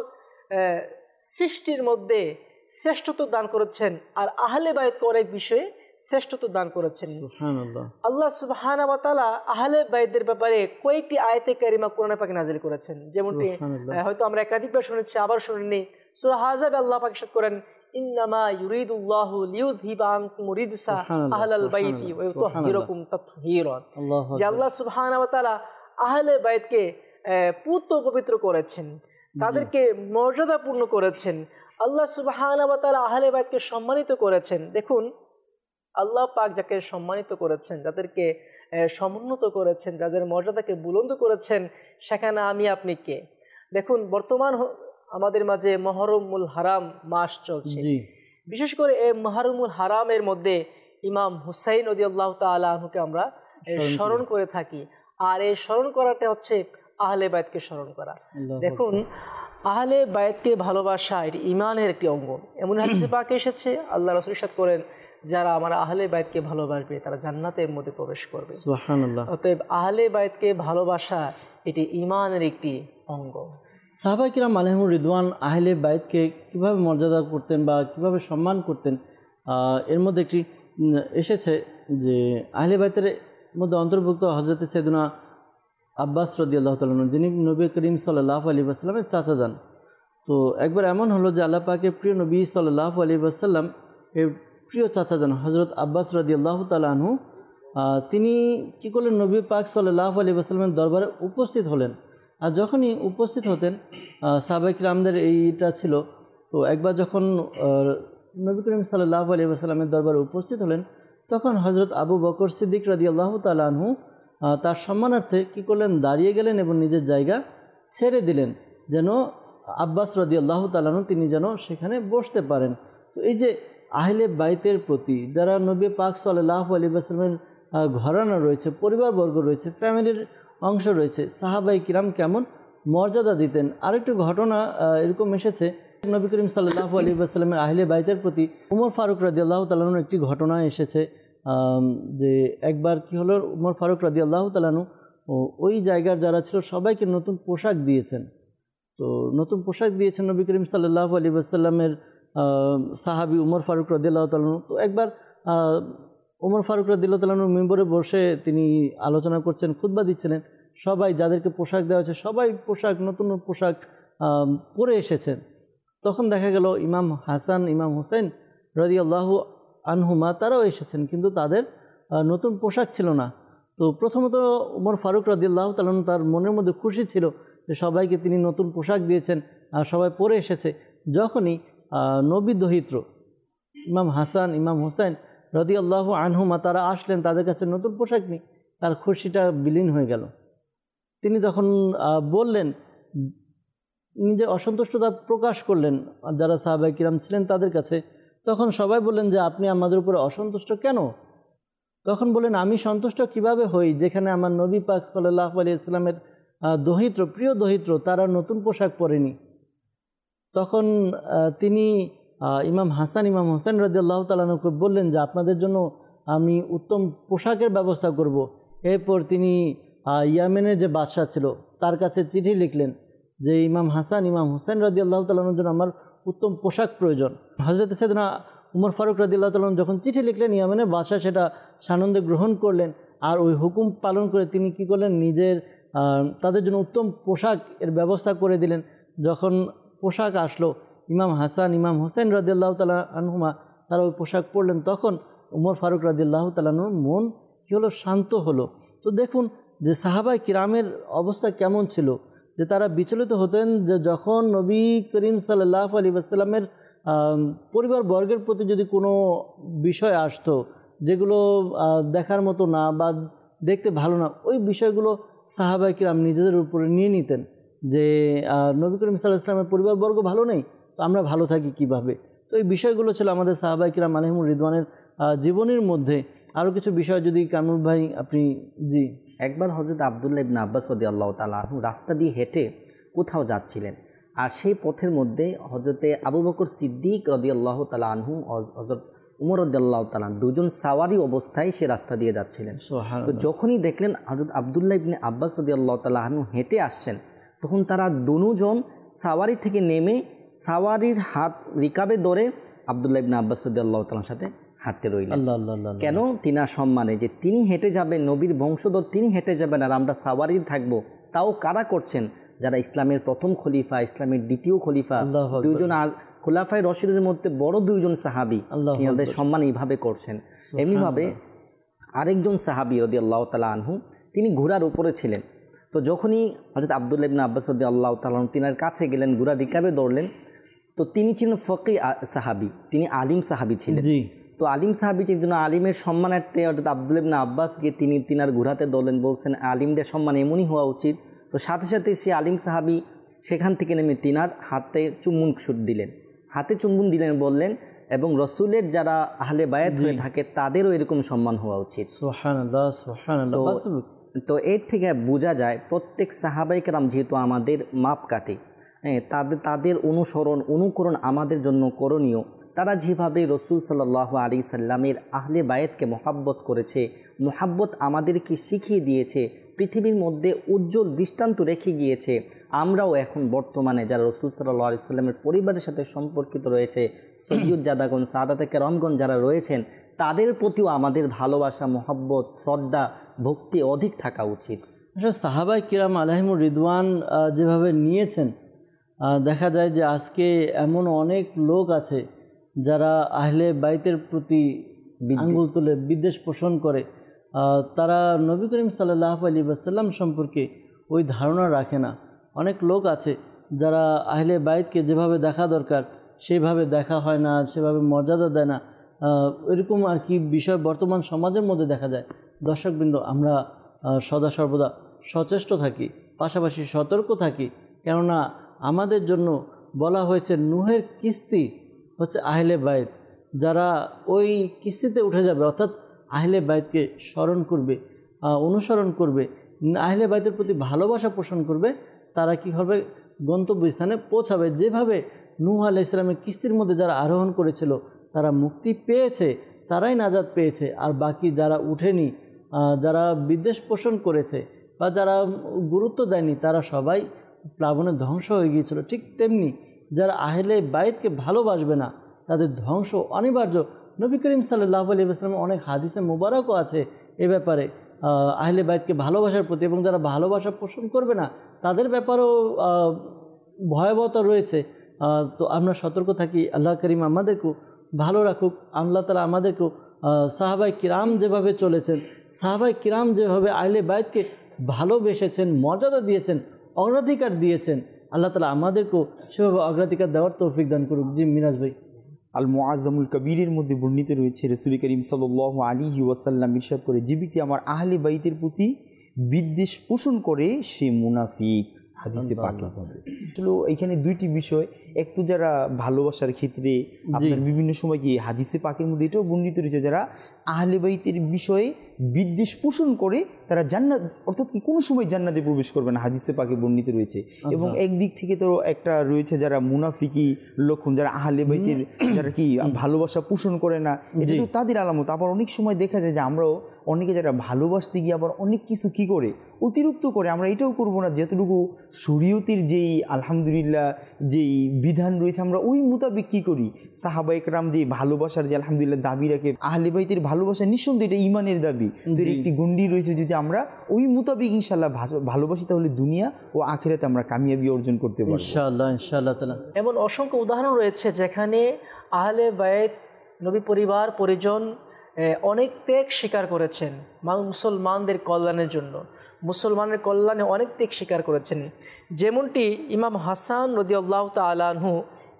সৃষ্টির মধ্যে শ্রেষ্ঠত্ব দান করেছেন, আর আহলে বাইতকে অনেক বিষয়ে শ্রেষ্ঠত্ব দান করেছেন। আল্লাহ সুবহানাহু ওয়া তাআলা আহলে বাইতের ব্যাপারে কয়েকটি আয়াতে কারিমা কোরআনে পাকে নাযিল করেছেন, যেমনটি হয়তো আমরা একাধিকবার শুনেছি, আবার শুনিনি। সূরা আহজাবে আল্লাহ পাক ইরশাদ করেন, ইন্নামা ইউরিদুল্লাহু লিইউযহিবা আনকুম রিজসা আহলাল বাইতি ওয়া ইউতাহহিরাকুম তাতহীরা। যে আল্লাহ সুবহানাহু ওয়া তাআলা আহলে বাইতকে পবিত্র করেছেন, তাদেরকে মর্যাদাপূর্ণ করেছেন। আল্লাহ সুবহানাহু ওয়া তাআলা আহলে বাইতকে সম্মানিত করেছেন। দেখুন, আল্লাহ পাক যাকে সম্মানিত করেছেন, যাদেরকে সমুন্নত করেছেন, যাদের মর্যাদাকে বুলন্দ করেছেন, সেখানে আমি আপনি কে? দেখুন, বর্তমান আমাদের মাঝে মুহররমুল হারাম মাস চলছে। বিশেষ করে এই মুহররমুল হারামের মধ্যে ইমাম হুসাইন রাদিয়াল্লাহু তাআলা আনহুকে আমরা স্মরণ করে থাকি। আর এই স্মরণ করাটা হচ্ছে আহলে বাইতকে স্মরণ করা। দেখুন, আহলে বাইতকে ভালোবাসা এটি ইমানের একটি অঙ্গ। এমন হাদিসে পাকে এসেছে, আল্লাহ রাসূল ইরশাদ করেন, যারা আমার আহলে বাইতকে ভালোবাসবে তারা জান্নাতের মধ্যে প্রবেশ করবে। সুবহানাল্লাহ। অতএব আহলে বাইতকে ভালোবাসা এটি ইমানের একটি অঙ্গ। সাহাবায়ে কিরাম আলাইহিমুর রিদওয়ান আহলে বাইতকে কীভাবে মর্যাদা করতেন বা কীভাবে সম্মান করতেন, এর মধ্যে একটি এসেছে যে আহলে বাইতের মধ্যে অন্তর্ভুক্ত হযরত সাইয়েদনা আব্বাস রাদিয়াল্লাহু তাআলা আনহু, যিনি নবী করিম সাল্লাল্লাহু আলাইহি ওয়াসাল্লামের চাচা যান। তো একবার এমন হলো যে আল্লাহ পাকের প্রিয় নবী সাল্লাল্লাহু আলাইহি ওয়াসাল্লাম এর প্রিয় চাচা যান হযরত আব্বাস রাদিয়াল্লাহু তাআলা আনহু, তিনি কী করলেন, নবী পাক সাল্লাল্লাহু আলাইহি ওয়াসাল্লামের দরবারে উপস্থিত হলেন। আর যখনই উপস্থিত হতেন, সাহাবায়ে কিরামদের এইটা ছিল। তো একবার যখন নবী করিম সাল্লাল্লাহু আলাইহি ওয়াসাল্লামের দরবারে উপস্থিত হলেন, তখন হজরত আবু বকর সিদ্দিক রাদিয়াল্লাহু তাআলা আনহু তার সম্মানার্থে কী করলেন, দাঁড়িয়ে গেলেন এবং নিজের জায়গা ছেড়ে দিলেন যেন আব্বাস রাদিয়াল্লাহু তাআলা আনহু তিনি যেন সেখানে বসতে পারেন। তো এই যে আহলে বাইতের প্রতি যারা নবী পাক সাল্লাল্লাহু আলাইহি ওয়াসাল্লামের ঘরানা রয়েছে, পরিবারবর্গ রয়েছে, ফ্যামিলির অংশ রয়েছে, সাহাবাই কিরাম কেমন মর্যাদা দিতেন। আরেকটি ঘটনা এরকম এসেছে, নবী করিম সাল্লাল্লাহু আলাইহি ওয়াসাল্লামের আহলে বাইতের প্রতি উমর ফারুক রাদিয়াল্লাহু তাআলা আনহুর একটি ঘটনা এসেছে যে একবার কি হলো, উমর ফারুক রাদিয়াল্লাহু তাআলা আনহু ওই জায়গার যারা ছিল সবাইকে নতুন পোশাক দিয়েছেন। তো নতুন পোশাক দিয়েছেন নবী করিম সাল্লাল্লাহু আলাইহি ওয়াসাল্লামের সাহাবী উমর ফারুক রাদিয়াল্লাহু তাআলা আনহু। তো একবার উমর ফারুক রাদিয়াল্লাহু তাআলা আনহু মিম্বরে বসে তিনি আলোচনা করছেন, খুতবা দিচ্ছিলেন, সবাই যাদেরকে পোশাক দেওয়া হয়েছে সবাই নতুন পোশাক পরে এসেছেন। তখন দেখা গেল ইমাম হাসান ইমাম হুসাইন রাদিয়াল্লাহু আনহুমা তারাও এসেছেন, কিন্তু তাদের নতুন পোশাক ছিল না। তো প্রথমত উমর ফারুক রাদিয়াল্লাহু তাআলা আনহু তার মনের মধ্যে খুশি ছিল যে সবাইকে তিনি নতুন পোশাক দিয়েছেন আর সবাই পরে এসেছে। যখনই নবী দহিত্র ইমাম হাসান ইমাম হুসাইন রাদিয়াল্লাহু আনহুমা তারা আসলেন, তাদের কাছে নতুন পোশাক নেই, তার খুশিটা বিলীন হয়ে গেল। তিনি তখন বললেন, নিজের অসন্তুষ্টতা প্রকাশ করলেন যারা সাহাবায়ে কিরাম ছিলেন তাদের কাছে। তখন সবাই বললেন যে আপনি আমাদের উপরে অসন্তুষ্ট কেন? তখন বললেন, আমি সন্তুষ্ট কিভাবে হই যেখানে আমার নবী পাক সাল্লাল্লাহু আলাইহি ওয়াসাল্লামের দহিত্র প্রিয় দহিত্র তারা নতুন পোশাক পরেনি। তখন তিনি ইমাম হাসান ইমাম হোসেন রাদিয়াল্লাহু তাআলা আনহুকে বললেন যে আপনাদের জন্য আমি উত্তম পোশাকের ব্যবস্থা করব। এরপর তিনি ইয়ামেনের যে বাদশাহ ছিল তার কাছে চিঠি লিখলেন যে ইমাম হাসান ইমাম হোসেন রাদিয়াল্লাহু তাআলা আনহুর জন্য আমার উত্তম পোশাক প্রয়োজন। হযরত সাইয়েদনা উমর ফারুক রাদিয়াল্লাহু তাআলা যখন চিঠি লিখলেন, ইয়ামেনের বাদশাহ সেটা সানন্দে গ্রহণ করলেন আর ওই হুকুম পালন করে তিনি কি করলেন, নিজের তাদের জন্য উত্তম পোশাক এর ব্যবস্থা করে দিলেন। যখন পোশাক আসলো, ইমাম হাসান ইমাম হোসেন রাদিয়াল্লাহু তাআলা আনহুমা তারা ওই পোশাক পরলেন, তখন উমর ফারুক রাদিয়াল্লাহু তাআলা আনহুর মন কী হলো, শান্ত হলো। তো দেখুন যে সাহাবায়ে কিরামের অবস্থা কেমন ছিল, যে তারা বিচলিত হতেন যে যখন নবী করিম সাল্লাল্লাহু আলাইহি ওয়াসাল্লামের পরিবারবর্গের প্রতি যদি কোনো বিষয় আসতো যেগুলো দেখার মতো না বা দেখতে ভালো না, ওই বিষয়গুলো সাহাবায়ে কিরাম নিজেদের উপরে নিয়ে নিতেন যে নবী করিম সাল্লাল্লাহু আলাইহি ওয়াসাল্লামের পরিবারবর্গ ভালো নেই, তো আমরা ভালো থাকি কিভাবে। তো এই বিষয়গুলো ছিল আমাদের সাহাবায়ে কিরাম আলাইহিমুর রিদওয়ানের জীবনের মধ্যে। আরও কিছু বিষয় যদি কামরুল ভাই আপনি। জি, একবার হযরত আব্দুল্লাহ ইবনে আব্বাস রাদিয়াল্লাহু তাআলা আনহু রাস্তা দিয়ে হেঁটে কোথাও যাচ্ছিলেন, আর সেই পথের মধ্যে হযরতে আবু বকর সিদ্দিক রাদিয়াল্লাহু তাআলা আনহু হযরত উমর রাদিয়াল্লাহু তাআলা দুজন সাওয়ারি অবস্থায় সে রাস্তা দিয়ে যাচ্ছিলেন। তো যখনই দেখলেন হযরত আব্দুল্লাহ ইবনে আব্বাস রাদিয়াল্লাহু তাআলা আনহু হেঁটে আসছেন, তখন তারা দুজন সাওয়ারি থেকে নেমে সাওয়ারির হাত রিকাবে ধরে আব্দুল্লাহ ইবনে আব্বাস রাদিয়াল্লাহু তাআলার সাথে হাঁটতে রইলেন। কেন? তিনার সম্মানে, যে তিনি হেঁটে যাবেন, নবীর বংশধর তিনি হেঁটে যাবেন আর আমরা সাওয়ারি থাকবো। তাও কারা করছেন? যারা ইসলামের প্রথম খলিফা, ইসলামের দ্বিতীয় খলিফা, দুইজন খোলাফায়ে রশিদের মধ্যে বড় দুইজন সাহাবী, তিনাদের সম্মান এইভাবে করছেন। এমনিভাবে আরেকজন সাহাবী রাদিয়াল্লাহু তাআলা আনহু তিনি ঘোড়ার উপরে ছিলেন। তো যখনই হযরত আব্দুল্লাহ ইবনে আব্বাস রাদিয়াল্লাহু তাআলা তিনার কাছে গেলেন, ঘোড়া রিকাবে ধরলেন, তো তিনি ছিলেন ফকি সাহাবী, তিনি আলিম সাহাবী ছিলেন। তো আলিম সাহাবী ছিলেন, জন্য আলিমের সম্মানার্থে অর্থাৎ আব্দুল্লাহ ইবনে আব্বাসকে তিনি তিনার ঘোড়াতে ধরলেন, বলছেন আলিমদের সম্মান এমনই হওয়া উচিত। তো সাথে সাথে সে আলিম সাহাবী সেখান থেকে নেমে তিনার হাতে চুম্বন দিলেন, হাতে চুম্বন দিলেন, বললেন এবং রসুলের যারা আহলে বায়াত হয়ে থাকে তাদেরও এরকম সম্মান হওয়া উচিত। সুবহানাল্লাহ, সুবহানাল্লাহ। তো এর থেকে বোঝা যায় প্রত্যেক সাহাবায়ে কেরাম যেহেতু আমাদের মাপকাঠি, তাদের অনুকরণ আমাদের জন্য করণীয়। তারা যেভাবে রসুল সাল্লাল্লাহু আলাইহি সাল্লামের আহলে বায়াতকে মহাব্বত করেছে, মহাব্বত আমাদেরকে শিখিয়ে দিয়েছে, পৃথিবীর মধ্যে উজ্জ্বল দৃষ্টান্ত রেখে গিয়েছে, আমরাও এখন বর্তমানে যারা রসুল সাল্লাল্লাহু আলাইহি সাল্লামের পরিবারের সাথে সম্পর্কিত রয়েছে, সৈয়দজাদাগণ, সাদাতে কেরামগণ যারা রয়েছেন, তাদের প্রতিও আমাদের ভালোবাসা, মহাব্বত, শ্রদ্ধা, ভক্তি অধিক থাকা উচিত। সাহাবায়ে কিরাম আলাইহিমুর রিদওয়ান যেভাবে নিয়েছেন, দেখা যায় যে আজকে এমন অনেক লোক আছে যারা আহলে বাইতের প্রতি আঙ্গুল তুলে বিদ্বেষ পোষণ করে। তারা নবী করিম সাল্লাল্লাহু আলাইহি ওয়াসাল্লাম সম্পর্কে ওই ধারণা রাখে না। অনেক লোক আছে যারা আহলে বাইতকে যেভাবে দেখা দরকার সেইভাবে দেখা হয় না, সেভাবে মর্যাদা দেয় না। এরকম আর কি বিষয় বর্তমান সমাজের মধ্যে দেখা যায়। দর্শকবৃন্দ, আমরা সদা সর্বদা সচেষ্ট থাকি, পাশাপাশি সতর্ক থাকি, কেননা আমাদের জন্য বলা হয়েছে নূহের কিস্তি হচ্ছে আহলে বাইত। যারা ওই কিস্তিতে উঠে যাবে, অর্থাৎ আহলে বাইতকে স্মরণ করবে, অনুসরণ করবে, আহলে বাইতের প্রতি ভালোবাসা পোষণ করবে, তারা কী হবে, গন্তব্যস্থানে পৌঁছাবে। যেভাবে নূহ আলাইহিস সালামের কিস্তির মধ্যে যারা আরোহণ করেছিল তারা মুক্তি পেয়েছে, তারাই নাজাত পেয়েছে, আর বাকি যারা উঠেনি, যারা বিদ্বেষ পোষণ করেছে বা যারা গুরুত্ব দেয়নি, তারা সবাই প্লাবনে ধ্বংস হয়ে গিয়েছিল। ঠিক তেমনি যারা আহলে বাইতকে ভালোবাসবে না, তাদের ধ্বংস অনিবার্য। নবী করিম সাল্লাল্লাহু আলাইহি ওয়াসাল্লামের অনেক হাদিসে মোবারকও আছে এ ব্যাপারে, আহলে বাইতকে ভালোবাসার প্রতি, এবং যারা ভালোবাসা পোষণ করবে না তাদের ব্যাপারেও ভয়াবহতা রয়েছে। তো আমরা সতর্ক থাকি। আল্লাহ করিম আমাদেরকেও ভালো রাখুক। আল্লাহ তাআলা আমাদেরকেও সাহাবায়ে কিরাম যেভাবে চলেছেন, সাহাবায়ে কিরাম যেভাবে আহলে বাইতকে ভালোবেসেছেন, মর্যাদা দিয়েছেন, অগ্রাধিকার দিয়েছেন, আল্লাহ তাআলা আমাদেরকেও সেভাবে অগ্রাধিকার দেওয়ার তৌফিক দান করুক। জি মিরাজ ভাই। আল মুআজ্জামুল কবীরের মধ্যে বর্ণিত রয়েছে, রাসূল করিম সাল্লাল্লাহু আলাইহি ওয়াসাল্লাম ইরশাদ করে, যে ব্যক্তি আমার আহলে বাইতের প্রতি বিদ্বেষ পোষণ করে সে মুনাফিক। হাদিসে পাকে আসলে এখানে দুইটি বিষয়, একটু যারা ভালোবাসার ক্ষেত্রে আপনার বিভিন্ন সময় কি হাদিসে পাকের মধ্যে এটাও বর্ণিত রয়েছে, যারা আহলে বাইতের বিষয়ে বিদ্বেষ পোষণ করে তারা জান্নাত, অর্থাৎ কি কোনো সময় জান্নাতে প্রবেশ করবে না, হাদিসে পাকে বর্ণিত রয়েছে। এবং একদিক থেকে তো একটা রয়েছে যারা মুনাফিকি লক্ষণ, যারা আহলে বাইতের যারা কি ভালোবাসা পোষণ করে না, এটা তো তাদের আলামত। আবার অনেক সময় দেখা যায় যে আমরাও অনেকে যারা ভালোবাসতে গিয়ে আবার অনেক কিছু কি করে অতিরিক্ত করে। আমরা এটাও করব না, যতটুকু শরীয়তের যেই আলহামদুলিল্লাহ যেই বিধান রয়েছে আমরা ওই মোতাবেক কী করি। সাহাবা একরাম যে ভালোবাসার যে আলহামদুলিল্লাহ দাবি রাখে, আহলে বাইতের ভালোবাসা নিঃসন্দেহে এটা ঈমানের দাবি, তো একটি গণ্ডি রয়েছে। যদি আমরা ওই মোতাবেক ইনশাআল্লাহ ভালোবাসি, তাহলে দুনিয়া ও আখিরাতে আমরা কামিয়াবি অর্জন করতে পারবো ইনশাআল্লাহ। ইনশাআল্লাহ তাআলা এমন অসংখ্য উদাহরণ রয়েছে যেখানে আহলে বাইত, নবী পরিবার পরিজন অনেক ত্যাগ স্বীকার করেছেন মুসলমানদের কল্যাণের জন্য, মুসলমানের কল্যাণে অনেক ত্যাগ স্বীকার করেছেন। যেমনটি ইমাম হাসান রাদিয়াল্লাহু তাআলা আনহু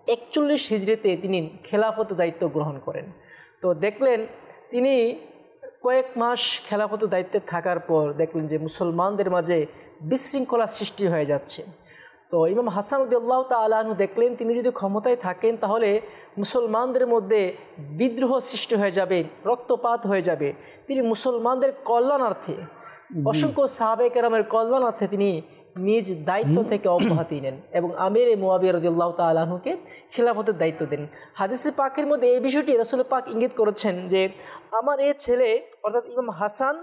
41 হিজরিতে তিনি খেলাফতের দায়িত্ব গ্রহণ করেন। তো দেখলেন তিনি কয়েক মাস খেলাফতের দায়িত্বে থাকার পর দেখলেন যে মুসলমানদের মাঝে বিশৃঙ্খলা সৃষ্টি হয়ে যাচ্ছে। তো ইমাম হাসান রাদিয়াল্লাহু তাআলা আনহু দেখলেন তিনি যদি ক্ষমতায় থাকেন তাহলে মুসলমানদের মধ্যে বিদ্রোহ সৃষ্টি হয়ে যাবে, রক্তপাত হয়ে যাবে। তিনি মুসলমানদের কল্যাণার্থে, অসংখ্য সাহাবায়ে কেরামের কল্যাণার্থে তিনি নিজ দায়িত্ব থেকে অব্যাহতি নেন এবং আমির মুআবিয়া রাদিয়াল্লাহু তাআলা আনহুকে খিলাফতের দায়িত্ব দেন। হাদিসে পাকের মধ্যে এই বিষয়টি রাসূল পাক ইঙ্গিত করেছেন যে আমার এই ছেলে অর্থাৎ ইমাম হাসান,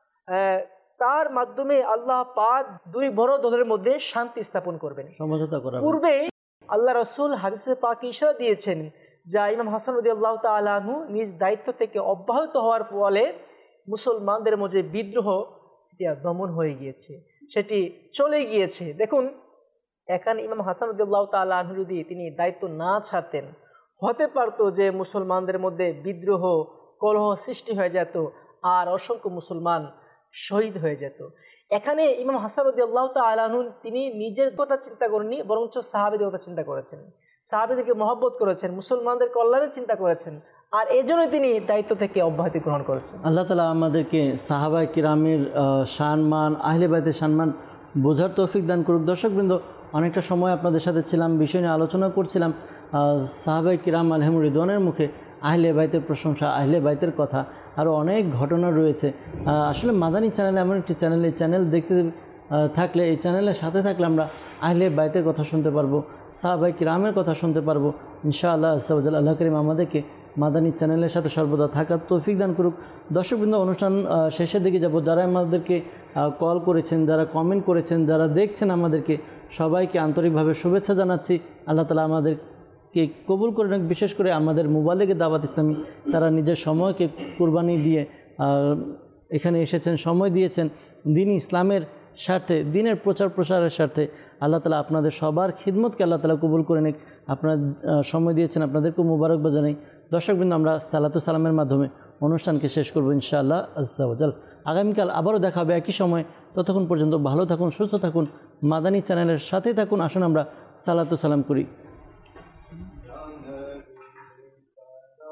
তার মাধ্যমে আল্লাহ পাক দুই বড় দলের মধ্যে শান্তি স্থাপন করবেন, সমঝোতা করাবেন। পূর্বে আল্লাহ রাসূল হাদিসে পাকে ইশারা দিয়েছেন যা ইমাম হাসান রাদিয়াল্লাহু তাআলা আনহু নিজ দায়িত্ব থেকে অব্যাহত হওয়ার ফলে মুসলমানদের মধ্যে বিদ্রোহ দমন হয়ে গিয়েছে, সেটি চলে গিয়েছে। দেখুন এখানে ইমাম হাসান রাদিয়াল্লাহু তাআলা আনহু যদি তিনি দায়িত্ব না ছাড়তেন, হতে পারত যে মুসলমানদের মধ্যে বিদ্রোহ কলহ সৃষ্টি হয়ে যেত আর অসংখ্য মুসলমান শহীদ হয়ে যেত। এখানে ইমাম হাসান রাদিয়াল্লাহু তাআলা আনহু তিনি নিজের কথা চিন্তা করেননি, বরঞ্চ সাহাবীদের কথা চিন্তা করেছেন, সাহাবীদেরকে মহব্বত করেছেন, মুসলমানদের কল্যাণের চিন্তা করেছেন, আর এজন্যই তিনি দায়িত্ব থেকে অব্যাহতি গ্রহণ করেছেন। আল্লাহ তাআলা আমাদেরকে সাহাবায়ে কিরামের সম্মান, আহলে বাইতের সম্মান বোঝার তৌফিক দান করুক। দর্শকবৃন্দ, অনেকটা সময় আপনাদের সাথে ছিলাম, বিষয় নিয়ে আলোচনা করছিলাম। সাহাবায়ে কিরাম আলাইহিম রিদওয়ানের মুখে আহলে বাইতের প্রশংসা, আহলে বাইতের কথা, আরও অনেক ঘটনা রয়েছে। আসলে মাদানী চ্যানেলে এমন একটি চ্যানেল, এই চ্যানেল দেখতে থাকলে, এই চ্যানেলের সাথে থাকলে আমরা আহলে বাইতের কথা শুনতে পারবো, সাহাবায়ে কিরামের কথা শুনতে পারবো। ইনশাআল্লাহ আজ্জা ওয়া জাল্লা আল্লাহ করিম আমাদেরকে মাদানী চ্যানেলের সাথে সর্বদা থাকার তৌফিক দান করুক। দর্শকবৃন্দ, অনুষ্ঠান শেষের দিকে যাব। যারা আমাদেরকে কল করেছেন, যারা কমেন্ট করেছেন, যারা দেখছেন আমাদেরকে, সবাইকে আন্তরিকভাবে শুভেচ্ছা জানাচ্ছি। আল্লাহ তাআলা আমাদেরকে কবুল করে নেন। বিশেষ করে আমাদের মুবাল্লিগে দাওয়াত ইসলামী, তারা নিজের সময়কে কুরবানি দিয়ে এখানে এসেছেন, সময় দিয়েছেন দ্বীন ইসলামের স্বার্থে, দ্বীনের প্রচার প্রসারের স্বার্থে। আল্লাহ তাআলা আপনাদের সবার খিদমতকে আল্লাহ তাআলা কবুল করে নেক। আপনারা সময় দিয়েছেন, আপনাদেরকেও মুবারকবাদ জানাই। দর্শকবৃন্দ, আমরা সালাতু সালামের মাধ্যমে অনুষ্ঠানকে শেষ করব ইনশাআল্লাহ আজ্জা ওয়া জাল। আগামীকাল আবারও দেখা হবে একই সময়। ততক্ষণ পর্যন্ত ভালো থাকুন, সুস্থ থাকুন, মাদানী চ্যানেলের সাথে থাকুন। আসুন আমরা সালাতু সালাম করি।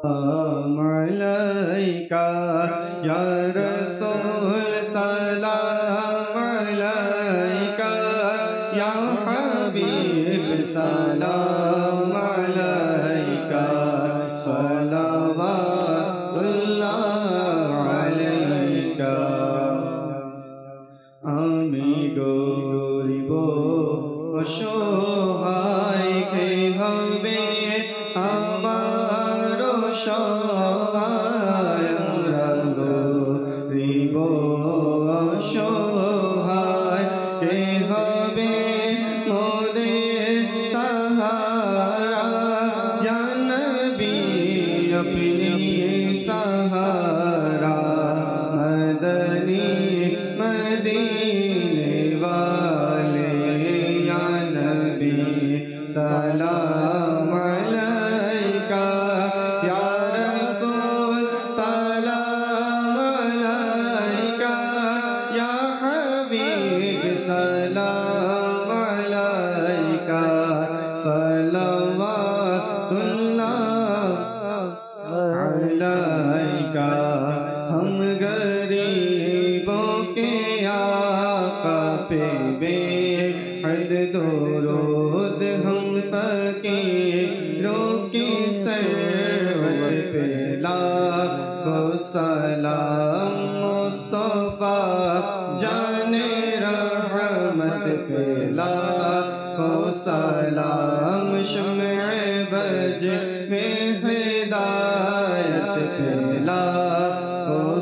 अलैका या रसूल सलाम अलैका या हबीब सलाम अलैका सलावतुल्लाह अलैका আমি গরিব অসহায় কে হবে আমার সহায় আমরা গরিব অসহায় কে হবে মোদের সাহারা ইয়া নবী अपनी सहारा मदनी मदीने वाले या नबी सलाम अलैका या रसूल सलाम अलैका या हबीब सलाम अलैका सलावतुल्लाह अलैका हम गरीबों के आका पे बेहद दरूद हम फकीरों की सरवर पे लाखों सलाम मुस्तफा जाने रहमत पे लाखों सलाम शम्ए बज में हिदायत पे लाखों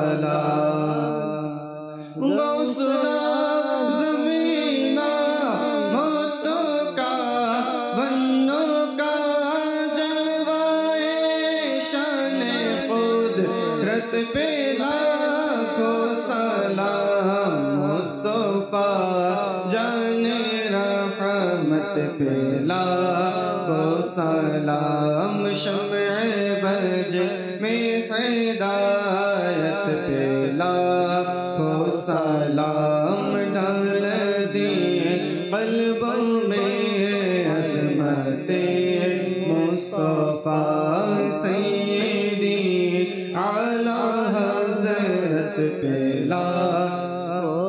सलाम गौसुला ज़मीना मोतों का वन्नों का जलवाए शान कुदरत पे लाखों सलाम मुस्तफा जाने रहमत पे लाखों सलाम शम्ए बज में हिदायत पे लाखों सलाम डाल दिए क़ल्बों में अज़मते मुस्तफा सय्यदी आला हज़रत पे लाखों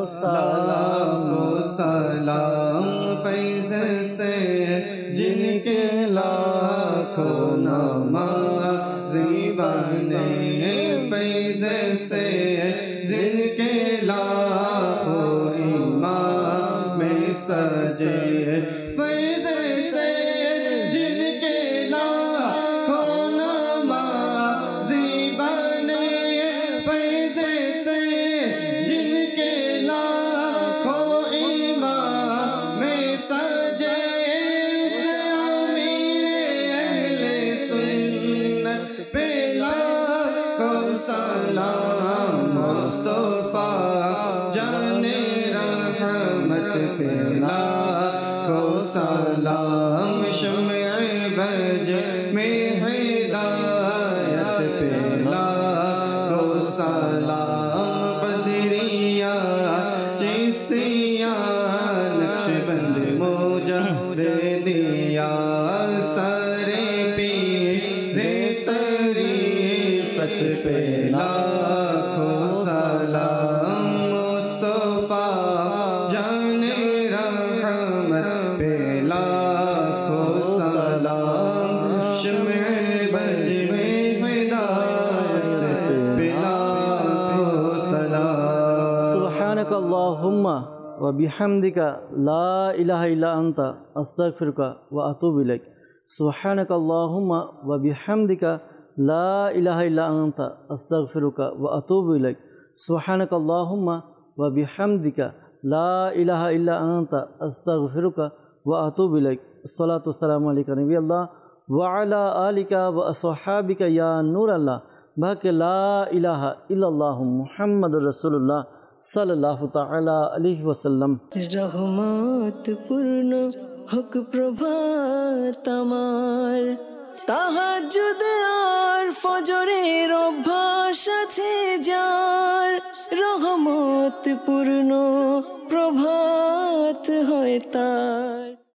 सलाम फैज़ से जिनके लाखों नमाज़ी बने फैज़ से जिनके लाखों इमाम सजे फैज़ से जिनके लाखों नमाज़ी बने फैज़ से जिनके लाखों इमाम सजे उस अमीर अहले सुन्नत पे लाखों सलाम मुस्तफा जाने रहमत पे लाखों सलाम शम्ए बज में हिदायत पे लाखों सलाम बदरिया चिश्तिया नक्शबंद मुजर्रिदिया सारे पीरे तरीक़त पे लाखों सलाम मुस्तफा जाने रहमत पे लाखों सलाम शम्ए बज में हिदायत पे लाखों सलाम सुब्हानक अल्लाहुम्मा व बिहम्दिका ला इलाहा इल्ला अंता अस्तगफिरुका व अतूबु इलैक सुब्हानक अल्लाहुम्मा व बिहम्दिका ला इलाहा इल्ला अंता अस्तगफिरुका व अतूबु इलैक सुब्हानक अल्लाहुम्मा व बिहम्दिका ला इलाहा इल्ला अंता अस्तगफिरुका व अतूबु इलैक अस्सलातु वस्सलामु अलैका नबी अल्लाह व अला आलिका व अस्हाबिका या नूर अल्लाह बहक ला इलाहा इल्लल्लाहु मुहम्मदुर रसूलुल्लाह सल्लल्लाहु ताला अलैहि वसल्लम। रहमत पूर्ण हक प्रभात আমার তাহাজ্জুদ আর ফজরের অভ্যাস আছে যার রহমত পূর্ণ প্রভাত হয় তার।